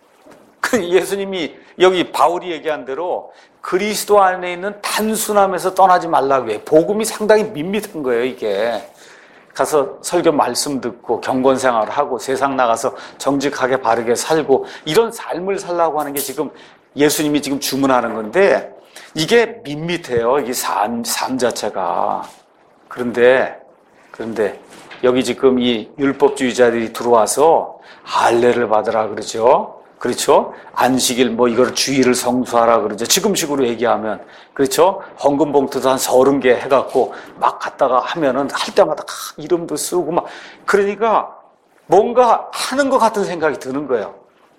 예수님이 여기 바울이 얘기한 대로 그리스도 안에 있는 단순함에서 떠나지 말라고 해요. 복음이 상당히 밋밋한 거예요, 이게. 가서 설교 말씀 듣고 경건 생활을 하고 세상 나가서 정직하게 바르게 살고 이런 삶을 살라고 하는 게 지금 예수님이 지금 주문하는 건데 이게 밋밋해요. 이게 삶, 삶 자체가. 그런데, 그런데 여기 지금 이 율법주의자들이 들어와서 할례를 받으라 그러죠. 그렇죠? 안식일 뭐 이걸 주일을 성수하라 그러죠. 지금식으로 얘기하면. 그렇죠? 헌금 봉투도 한 서른 개 해갖고 막 갖다가 하면은 할 때마다 이름도 쓰고 막. 그러니까 뭔가 하는 것 같은 생각이 드는 거예요.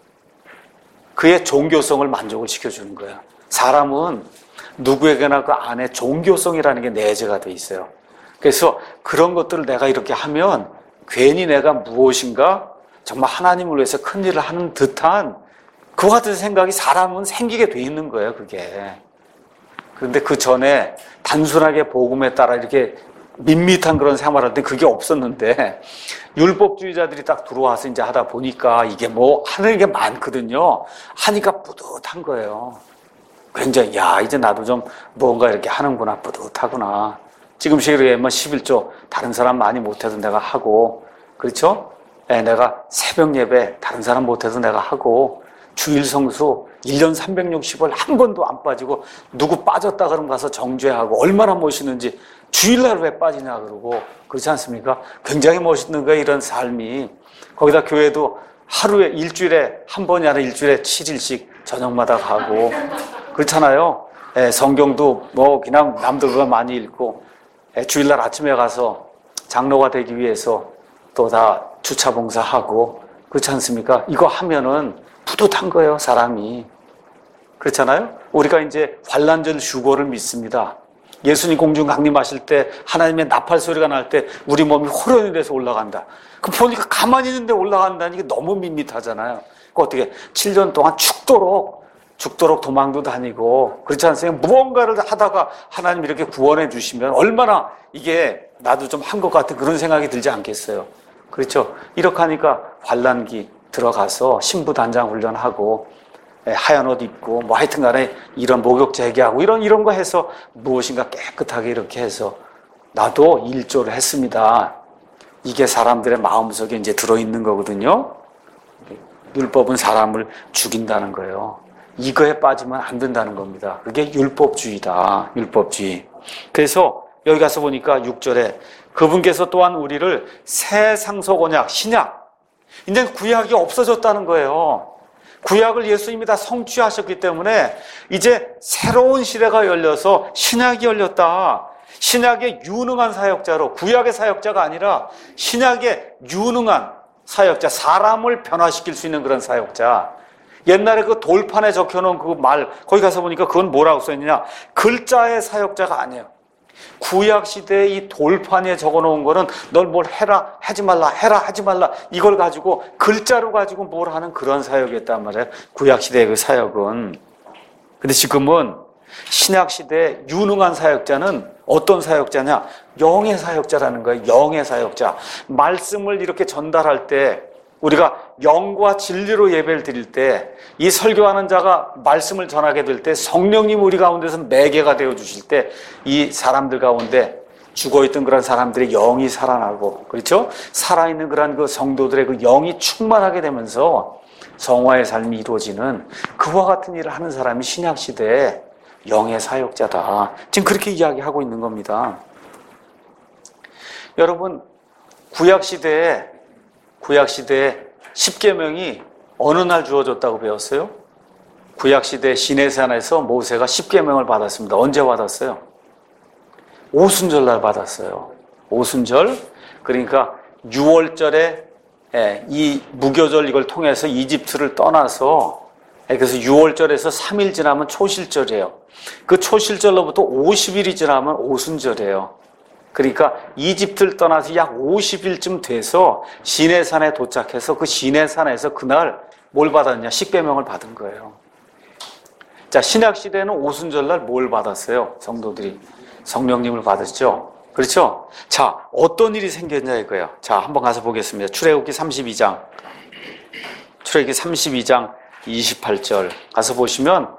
그의 종교성을 만족을 시켜주는 거예요. 사람은 누구에게나 그 안에 종교성이라는 게 내재가 돼 있어요. 그래서 그런 것들을 내가 이렇게 하면 괜히 내가 무엇인가 정말 하나님을 위해서 큰 일을 하는 듯한 그와 같은 생각이 사람은 생기게 돼 있는 거예요, 그게. 그런데 그 전에 단순하게 복음에 따라 이렇게 밋밋한 그런 생활할 때 그게 없었는데 율법주의자들이 딱 들어와서 이제 하다 보니까 이게 뭐 하는 게 많거든요. 하니까 뿌듯한 거예요. 굉장히 야 이제 나도 좀 뭔가 이렇게 하는구나, 뿌듯하구나. 지금 시기로 뭐 십일조 다른 사람 많이 못해도 내가 하고, 그렇죠? 예, 내가 새벽 예배 다른 사람 못해도 내가 하고, 주일 성수 일 년 삼백육십 일 한 번도 안 빠지고 누구 빠졌다 그러면 가서 정죄하고 얼마나 멋있는지 주일날 왜 빠지냐 그러고 그렇지 않습니까? 굉장히 멋있는 거예요, 이런 삶이. 거기다 교회도 하루에 일주일에 한 번이 아니라 일주일에 칠 일씩 저녁마다 가고 그렇잖아요. 예, 성경도 뭐 그냥 남들보다 많이 읽고 예, 주일날 아침에 가서 장로가 되기 위해서 또 다 주차 봉사하고 그렇지 않습니까? 이거 하면은 뿌듯한 거예요, 사람이. 그렇잖아요? 우리가 이제 환란절 휴거를 믿습니다. 예수님 공중 강림하실 때 하나님의 나팔 소리가 날 때 우리 몸이 호련이 돼서 올라간다. 그 보니까 가만히 있는데 올라간다는 게 너무 밋밋하잖아요. 그 어떻게 칠 년 동안 죽도록 죽도록 도망도 다니고 그렇지 않습니까? 무언가를 하다가 하나님 이렇게 구원해 주시면 얼마나 이게 나도 좀 한 것 같은 그런 생각이 들지 않겠어요? 그렇죠? 이렇게 하니까 환란기 들어가서 신부 단장 훈련하고 하얀 옷 입고 뭐 하여튼 간에 이런 목욕 재개하고 이런 이런 거 해서 무엇인가 깨끗하게 이렇게 해서 나도 일조를 했습니다. 이게 사람들의 마음속에 이제 들어있는 거거든요. 율법은 사람을 죽인다는 거예요. 이거에 빠지면 안 된다는 겁니다. 그게 율법주의다. 율법주의. 그래서 여기 가서 보니까 육 절에 그분께서 또한 우리를 새 상속 언약, 신약, 이제 구약이 없어졌다는 거예요. 구약을 예수님이 다 성취하셨기 때문에 이제 새로운 시대가 열려서 신약이 열렸다. 신약의 유능한 사역자로, 구약의 사역자가 아니라 신약의 유능한 사역자, 사람을 변화시킬 수 있는 그런 사역자. 옛날에 그 돌판에 적혀놓은 그 말, 거기 가서 보니까 그건 뭐라고 써있느냐? 글자의 사역자가 아니에요. 구약 시대에 이 돌판에 적어놓은 거는 널 뭘 해라, 하지 말라, 해라, 하지 말라 이걸 가지고 글자로 가지고 뭘 하는 그런 사역이었단 말이에요. 구약 시대의 그 사역은. 근데 지금은 신약 시대의 유능한 사역자는 어떤 사역자냐? 영의 사역자라는 거예요. 영의 사역자. 말씀을 이렇게 전달할 때 우리가 영과 진리로 예배를 드릴 때 이 설교하는 자가 말씀을 전하게 될 때 성령님 우리 가운데서 매개가 되어 주실 때 이 사람들 가운데 죽어있던 그런 사람들의 영이 살아나고 그렇죠? 살아있는 그런 그 성도들의 그 영이 충만하게 되면서 성화의 삶이 이루어지는 그와 같은 일을 하는 사람이 신약시대의 영의 사역자다. 지금 그렇게 이야기하고 있는 겁니다. 여러분 구약시대에 구약시대에 십계명이 어느 날 주어졌다고 배웠어요? 구약시대 시내산에서 모세가 십계명을 받았습니다. 언제 받았어요? 오순절날 받았어요. 오순절. 그러니까 유월절에 이 무교절 이걸 통해서 이집트를 떠나서 그래서 유월절에서 삼 일 지나면 초실절이에요. 그 초실절로부터 오십 일이 지나면 오순절이에요. 그러니까 이집트를 떠나서 약 오십 일쯤 돼서 시내산에 도착해서 그 시내산에서 그날 뭘 받았냐? 십계명을 받은 거예요. 자, 신약 시대는 오순절날 뭘 받았어요? 성도들이 성령님을 받았죠. 그렇죠? 자, 어떤 일이 생겼냐 이거예요. 자, 한번 가서 보겠습니다. 출애굽기 삼십이 장, 출애굽기 삼십이 장 이십팔 절 가서 보시면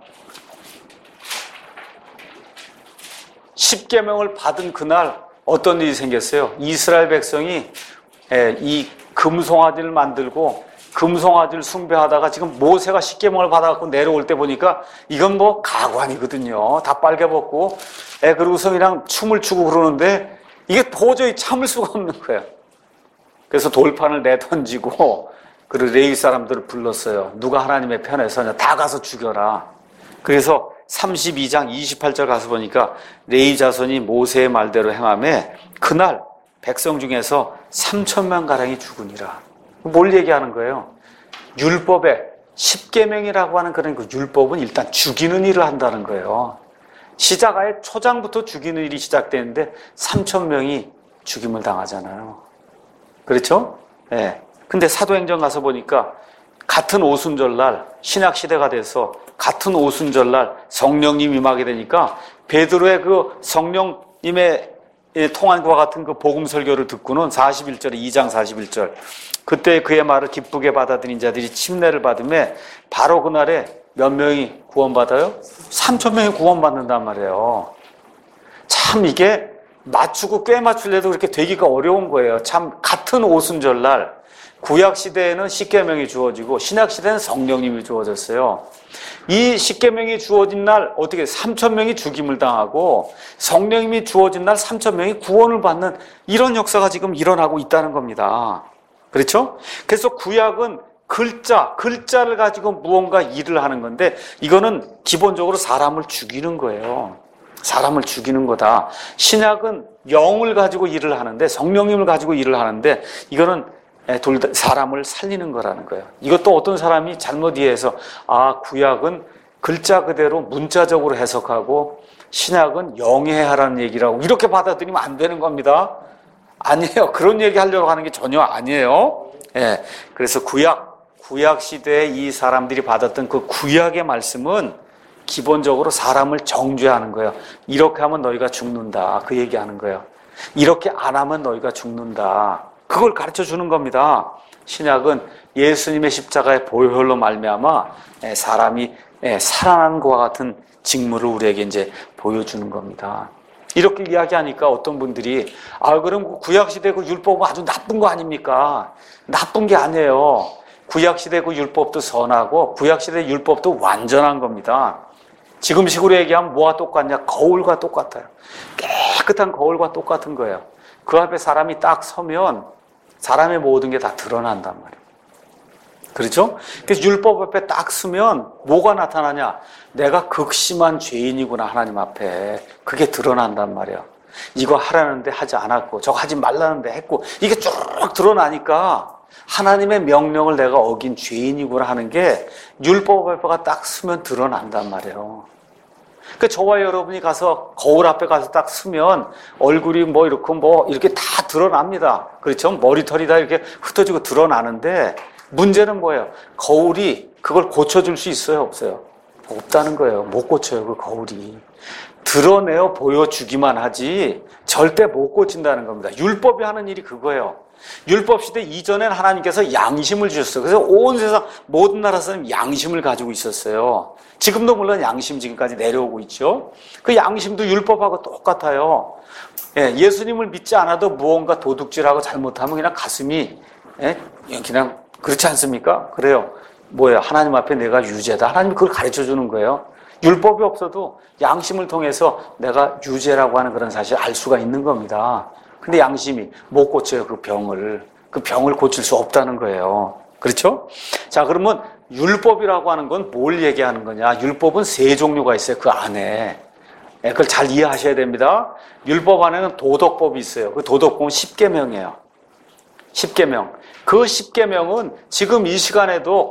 십계명을 받은 그날 어떤 일이 생겼어요? 이스라엘 백성이 이 금송아지를 만들고 금송아지를 숭배하다가 지금 모세가 십계명을 받아갖고 내려올 때 보니까 이건 뭐 가관이거든요. 다 빨개벗고 애 그러고서 그냥 춤을 추고 그러는데 이게 도저히 참을 수가 없는 거예요. 그래서 돌판을 내던지고 그리고 레위 사람들을 불렀어요. 누가 하나님의 편에 서냐? 다 가서 죽여라. 그래서 삼십이 장 이십팔 절 가서 보니까 레위 자손이 모세의 말대로 행하며 그날 백성 중에서 삼천 명가량이 죽으니라. 뭘 얘기하는 거예요? 율법에 십계명이라고 하는 그런 그 율법은 일단 죽이는 일을 한다는 거예요. 시작아예 초장부터 죽이는 일이 시작되는데 삼천 명이 죽임을 당하잖아요. 그렇죠? 예. 네. 근데 사도행전 가서 보니까 같은 오순절날 신약 시대가 돼서 같은 오순절날 성령님 임하게 되니까 베드로의 그 성령님의 통한과 같은 그 복음 설교를 듣고는 사십일 절에 이 장 사십일 절 그때 그의 말을 기쁘게 받아들인 자들이 침례를 받으며 바로 그날에 몇 명이 구원받아요? 삼천 명이 구원받는단 말이에요. 참 이게 맞추고 꽤 맞추려도 그렇게 되기가 어려운 거예요. 참 같은 오순절날 구약 시대에는 십계명이 주어지고 신약 시대는 성령님이 주어졌어요. 이 십계명이 주어진 날 어떻게 삼천 명이 죽임을 당하고 성령님이 주어진 날 삼천 명이 구원을 받는 이런 역사가 지금 일어나고 있다는 겁니다. 그렇죠? 그래서 구약은 글자, 글자를 가지고 무언가 일을 하는 건데 이거는 기본적으로 사람을 죽이는 거예요. 사람을 죽이는 거다. 신약은 영을 가지고 일을 하는데 성령님을 가지고 일을 하는데 이거는 둘 다 사람을 살리는 거라는 거예요. 이것도 어떤 사람이 잘못 이해해서 아 구약은 글자 그대로 문자적으로 해석하고 신약은 영해하라는 얘기라고 이렇게 받아들이면 안 되는 겁니다. 아니에요. 그런 얘기 하려고 하는 게 전혀 아니에요. 예. 그래서 구약, 구약 시대에 이 사람들이 받았던 그 구약의 말씀은 기본적으로 사람을 정죄하는 거예요. 이렇게 하면 너희가 죽는다. 그 얘기하는 거예요. 이렇게 안 하면 너희가 죽는다. 그걸 가르쳐 주는 겁니다. 신약은 예수님의 십자가의 보혈로 말미암아 사람이 살아나는 것과 같은 직무를 우리에게 이제 보여주는 겁니다. 이렇게 이야기하니까 어떤 분들이 아 그럼 구약 시대 그 율법은 아주 나쁜 거 아닙니까? 나쁜 게 아니에요. 구약 시대 그 율법도 선하고 구약 시대 율법도 완전한 겁니다. 지금식으로 얘기하면 뭐와 똑같냐? 거울과 똑같아요. 깨끗한 거울과 똑같은 거예요. 그 앞에 사람이 딱 서면 사람의 모든 게 다 드러난단 말이에요. 그렇죠? 그래서 율법 앞에 딱 서면 뭐가 나타나냐? 내가 극심한 죄인이구나 하나님 앞에. 그게 드러난단 말이에요. 이거 하라는데 하지 않았고 저거 하지 말라는데 했고 이게 쭉 드러나니까 하나님의 명령을 내가 어긴 죄인이구나 하는 게 율법 앞에가 딱 서면 드러난단 말이에요. 그 저와 여러분이 가서 거울 앞에 가서 딱 서면 얼굴이 뭐 이렇게 뭐 이렇게 다 드러납니다. 그렇죠? 머리털이 다 이렇게 흩어지고 드러나는데 문제는 뭐예요? 거울이 그걸 고쳐줄 수 있어요? 없어요? 없다는 거예요. 못 고쳐요, 그 거울이. 드러내어 보여주기만 하지 절대 못 고친다는 겁니다. 율법이 하는 일이 그거예요. 율법 시대 이전엔 하나님께서 양심을 주셨어요. 그래서 온 세상 모든 나라 사람이 양심을 가지고 있었어요. 지금도 물론 양심 지금까지 내려오고 있죠. 그 양심도 율법하고 똑같아요. 예, 예수님을 믿지 않아도 무언가 도둑질하고 잘못하면 그냥 가슴이 예, 그냥 그렇지 않습니까? 그래요. 뭐예요? 하나님 앞에 내가 유죄다. 하나님이 그걸 가르쳐주는 거예요. 율법이 없어도 양심을 통해서 내가 유죄라고 하는 그런 사실을 알 수가 있는 겁니다. 근데 양심이 못 고쳐요. 그 병을. 그 병을 고칠 수 없다는 거예요. 그렇죠? 자, 그러면 율법이라고 하는 건 뭘 얘기하는 거냐? 율법은 세 종류가 있어요. 그 안에. 그걸 잘 이해하셔야 됩니다. 율법 안에는 도덕법이 있어요. 그 도덕법은 십계명이에요. 십계명. 그 십계명은 지금 이 시간에도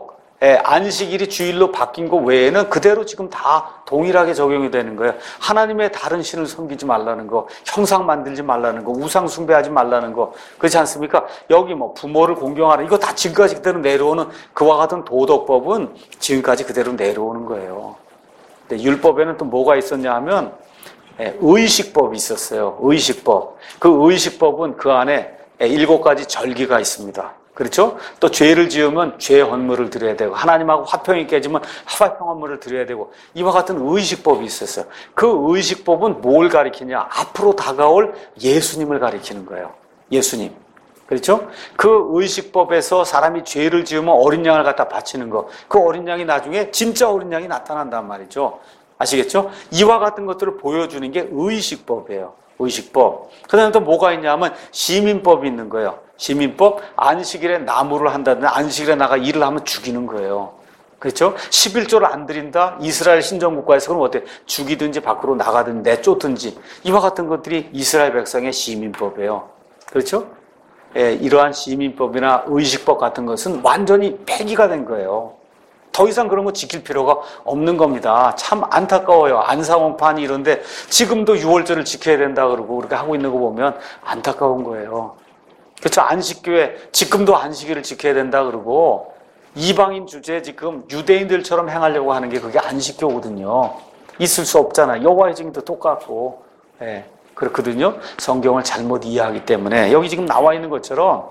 예, 안식일이 주일로 바뀐 거 외에는 그대로 지금 다 동일하게 적용이 되는 거예요. 하나님의 다른 신을 섬기지 말라는 거, 형상 만들지 말라는 거, 우상 숭배하지 말라는 거, 그렇지 않습니까? 여기 뭐 부모를 공경하라, 이거 다 지금까지 그대로 내려오는 그와 같은 도덕법은 지금까지 그대로 내려오는 거예요. 근데 율법에는 또 뭐가 있었냐 하면 예, 의식법이 있었어요. 의식법. 그 의식법은 그 안에 예, 일곱 가지 절기가 있습니다. 그렇죠? 또 죄를 지으면 죄 헌물을 드려야 되고, 하나님하고 화평이 깨지면 화평 헌물을 드려야 되고, 이와 같은 의식법이 있었어요. 그 의식법은 뭘 가리키냐? 앞으로 다가올 예수님을 가리키는 거예요. 예수님. 그렇죠? 그 의식법에서 사람이 죄를 지으면 어린 양을 갖다 바치는 거, 그 어린 양이 나중에 진짜 어린 양이 나타난단 말이죠. 아시겠죠? 이와 같은 것들을 보여주는 게 의식법이에요. 의식법. 그 다음에 또 뭐가 있냐면 시민법이 있는 거예요. 시민법, 안식일에 나무를 한다든지 안식일에 나가 일을 하면 죽이는 거예요. 그렇죠? 십일조를 안 드린다? 이스라엘 신정국가에서 그럼 어때? 죽이든지 밖으로 나가든지 내쫓든지, 이와 같은 것들이 이스라엘 백성의 시민법이에요. 그렇죠? 예, 이러한 시민법이나 의식법 같은 것은 완전히 폐기가 된 거예요. 더 이상 그런 거 지킬 필요가 없는 겁니다. 참 안타까워요. 안상홍판이 이런데 지금도 유월절을 지켜야 된다 그러고 그렇게 하고 있는 거 보면 안타까운 거예요. 그렇죠? 안식교회 지금도 안식일을 지켜야 된다 그러고 이방인 주제에 지금 유대인들처럼 행하려고 하는 게 그게 안식교거든요. 있을 수 없잖아요. 여호와의 증인도 똑같고, 예, 그렇거든요. 성경을 잘못 이해하기 때문에 여기 지금 나와 있는 것처럼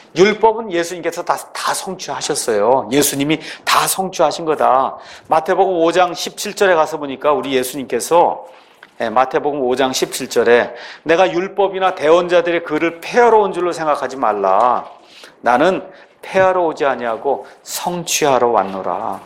율법은 예수님께서 다, 다 성취하셨어요. 예수님이 다 성취하신 거다. 마태복음 오장 십칠절에 가서 보니까 우리 예수님께서 예, 마태복음 오장 십칠절에 내가 율법이나 대언자들의 글을 폐하러 온 줄로 생각하지 말라. 나는 폐하러 오지 아니하고 성취하러 왔노라.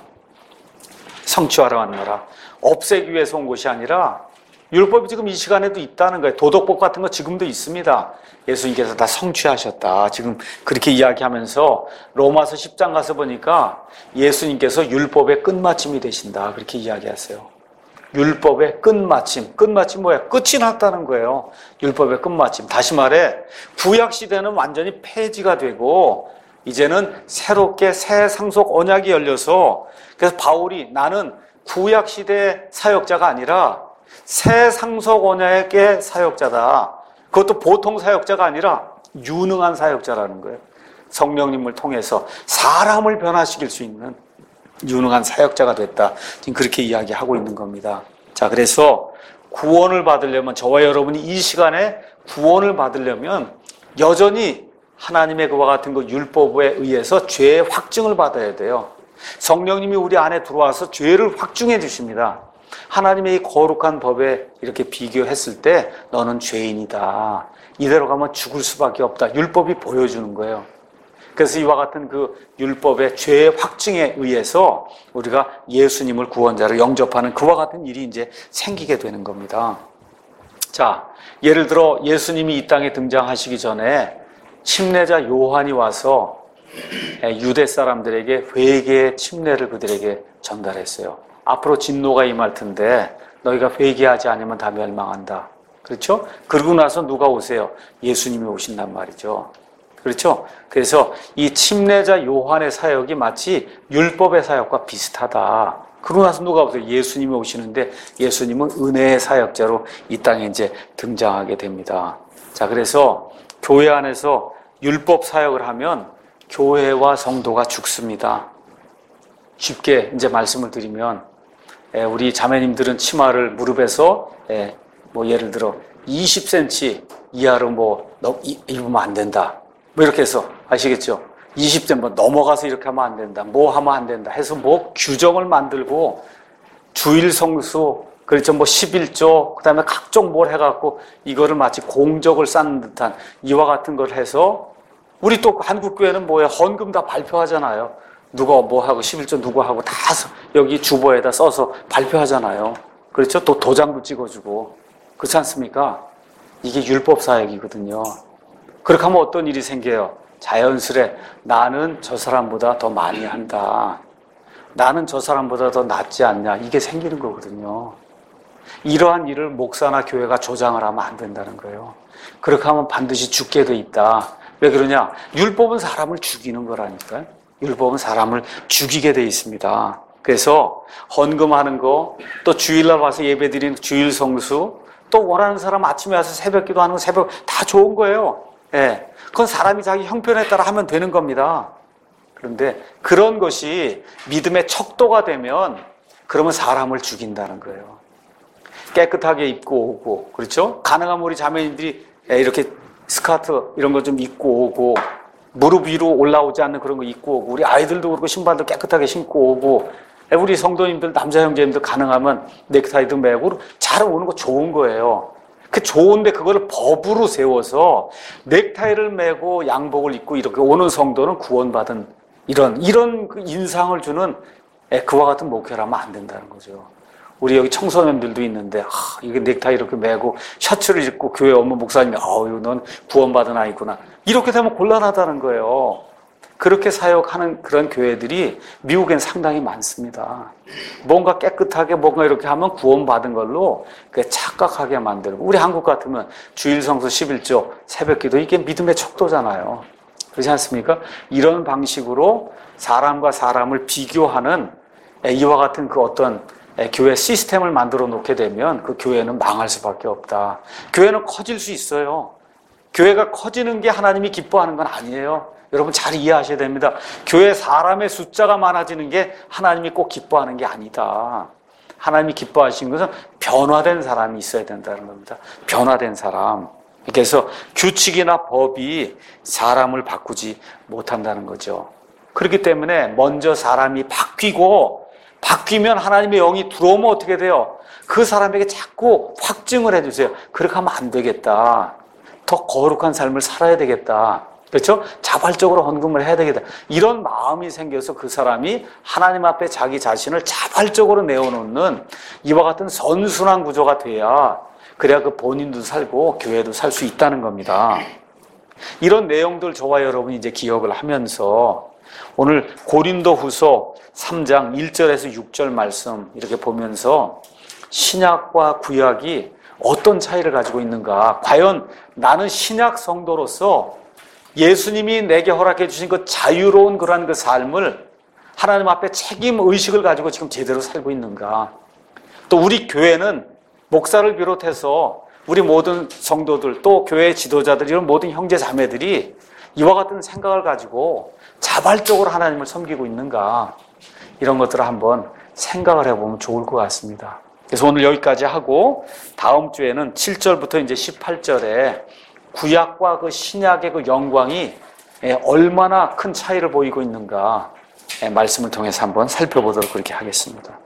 성취하러 왔노라. 없애기 위해서 온 것이 아니라 율법이 지금 이 시간에도 있다는 거예요. 도덕법 같은 거 지금도 있습니다. 예수님께서 다 성취하셨다. 지금 그렇게 이야기하면서 로마서 십장 가서 보니까 예수님께서 율법의 끝마침이 되신다. 그렇게 이야기하세요. 율법의 끝마침. 끝마침 뭐야? 끝이 났다는 거예요. 율법의 끝마침. 다시 말해 구약시대는 완전히 폐지가 되고 이제는 새롭게 새 상속 언약이 열려서, 그래서 바울이 나는 구약시대 사역자가 아니라 새 상속 언약의 사역자다. 그것도 보통 사역자가 아니라 유능한 사역자라는 거예요. 성령님을 통해서 사람을 변화시킬 수 있는 유능한 사역자가 됐다. 지금 그렇게 이야기하고 있는 겁니다. 자, 그래서 구원을 받으려면, 저와 여러분이 이 시간에 구원을 받으려면 여전히 하나님의 그와 같은 그 율법에 의해서 죄의 확증을 받아야 돼요. 성령님이 우리 안에 들어와서 죄를 확증해 주십니다. 하나님의 이 거룩한 법에 이렇게 비교했을 때 너는 죄인이다. 이대로 가면 죽을 수밖에 없다. 율법이 보여주는 거예요. 그래서 이와 같은 그 율법의 죄의 확증에 의해서 우리가 예수님을 구원자로 영접하는 그와 같은 일이 이제 생기게 되는 겁니다. 자, 예를 들어 예수님이 이 땅에 등장하시기 전에 침례자 요한이 와서 유대 사람들에게 회개의 침례를 그들에게 전달했어요. 앞으로 진노가 임할 텐데 너희가 회개하지 않으면 다 멸망한다. 그렇죠? 그러고 나서 누가 오세요? 예수님이 오신단 말이죠. 그렇죠? 그래서 이 침례자 요한의 사역이 마치 율법의 사역과 비슷하다. 그러고 나서 누가 오세요? 예수님이 오시는데 예수님은 은혜의 사역자로 이 땅에 이제 등장하게 됩니다. 자, 그래서 교회 안에서 율법 사역을 하면 교회와 성도가 죽습니다. 쉽게 이제 말씀을 드리면, 우리 자매님들은 치마를 무릎에서 뭐 예를 들어 이십 센티미터 이하로 뭐 입으면 안 된다. 뭐 이렇게 해서 아시겠죠? 이십 센티미터 뭐 넘어가서 이렇게 하면 안 된다. 뭐 하면 안 된다. 해서 뭐 규정을 만들고 주일 성수, 그렇죠? 뭐 십일조, 그 다음에 각종 뭘 해갖고 이거를 마치 공적을 쌓는 듯한 이와 같은 걸 해서, 우리 또 한국교회는 뭐예요? 헌금 다 발표하잖아요. 누가 뭐 하고 십일조 누구 하고 다 여기 주보에다 써서 발표하잖아요. 그렇죠? 또 도장도 찍어주고. 그렇지 않습니까? 이게 율법 사역이거든요. 그렇게 하면 어떤 일이 생겨요? 자연스레 나는 저 사람보다 더 많이 한다. 나는 저 사람보다 더 낫지 않냐. 이게 생기는 거거든요. 이러한 일을 목사나 교회가 조장을 하면 안 된다는 거예요. 그렇게 하면 반드시 죽게 돼 있다. 왜 그러냐? 율법은 사람을 죽이는 거라니까요. 율법은 사람을 죽이게 돼 있습니다. 그래서 헌금하는 거, 또 주일날 와서 예배드리는 주일 성수, 또 원하는 사람 아침에 와서 새벽 기도하는 거, 새벽 다 좋은 거예요. 예. 그건 사람이 자기 형편에 따라 하면 되는 겁니다. 그런데 그런 것이 믿음의 척도가 되면 그러면 사람을 죽인다는 거예요. 깨끗하게 입고 오고, 그렇죠? 가능하면 우리 자매님들이 이렇게 스커트 이런 거 좀 입고 오고, 무릎 위로 올라오지 않는 그런 거 입고 오고, 우리 아이들도 그렇고 신발도 깨끗하게 신고 오고, 우리 성도님들, 남자 형제님들 가능하면 넥타이도 매고 잘 오는 거 좋은 거예요. 그 좋은데 그거를 법으로 세워서 넥타이를 매고 양복을 입고 이렇게 오는 성도는 구원받은 이런 이런 인상을 주는 그와 같은 목회를 하면 안 된다는 거죠. 우리 여기 청소년들도 있는데 아, 이게 넥타이 이렇게 매고 셔츠를 입고 교회 업무 목사님이 아유 넌 구원받은 아이구나 이렇게 되면 곤란하다는 거예요. 그렇게 사역하는 그런 교회들이 미국엔 상당히 많습니다. 뭔가 깨끗하게 뭔가 이렇게 하면 구원받은 걸로 착각하게 만들고, 우리 한국 같으면 주일 성수 십일조 새벽기도 이게 믿음의 척도잖아요. 그렇지 않습니까? 이런 방식으로 사람과 사람을 비교하는 이와 같은 그 어떤 교회 시스템을 만들어 놓게 되면 그 교회는 망할 수밖에 없다. 교회는 커질 수 있어요. 교회가 커지는 게 하나님이 기뻐하는 건 아니에요. 여러분 잘 이해하셔야 됩니다. 교회 사람의 숫자가 많아지는 게 하나님이 꼭 기뻐하는 게 아니다. 하나님이 기뻐하시는 것은 변화된 사람이 있어야 된다는 겁니다. 변화된 사람. 그래서 규칙이나 법이 사람을 바꾸지 못한다는 거죠. 그렇기 때문에 먼저 사람이 바뀌고, 바뀌면 하나님의 영이 들어오면 어떻게 돼요? 그 사람에게 자꾸 확증을 해주세요. 그렇게 하면 안 되겠다. 더 거룩한 삶을 살아야 되겠다. 그렇죠? 자발적으로 헌금을 해야 되겠다. 이런 마음이 생겨서 그 사람이 하나님 앞에 자기 자신을 자발적으로 내어놓는 이와 같은 선순환 구조가 돼야, 그래야 그 본인도 살고 교회도 살 수 있다는 겁니다. 이런 내용들 저와 여러분이 이제 기억을 하면서 오늘 고린도후서 삼장 일절에서 육절 말씀 이렇게 보면서 신약과 구약이 어떤 차이를 가지고 있는가, 과연 나는 신약 성도로서 예수님이 내게 허락해 주신 그 자유로운 그러한 그 삶을 하나님 앞에 책임 의식을 가지고 지금 제대로 살고 있는가, 또 우리 교회는 목사를 비롯해서 우리 모든 성도들 또 교회 지도자들 이런 모든 형제 자매들이 이와 같은 생각을 가지고 자발적으로 하나님을 섬기고 있는가, 이런 것들을 한번 생각을 해보면 좋을 것 같습니다. 그래서 오늘 여기까지 하고 다음 주에는 칠절부터 이제 십팔절에 구약과 그 신약의 그 영광이 얼마나 큰 차이를 보이고 있는가 말씀을 통해서 한번 살펴보도록 그렇게 하겠습니다.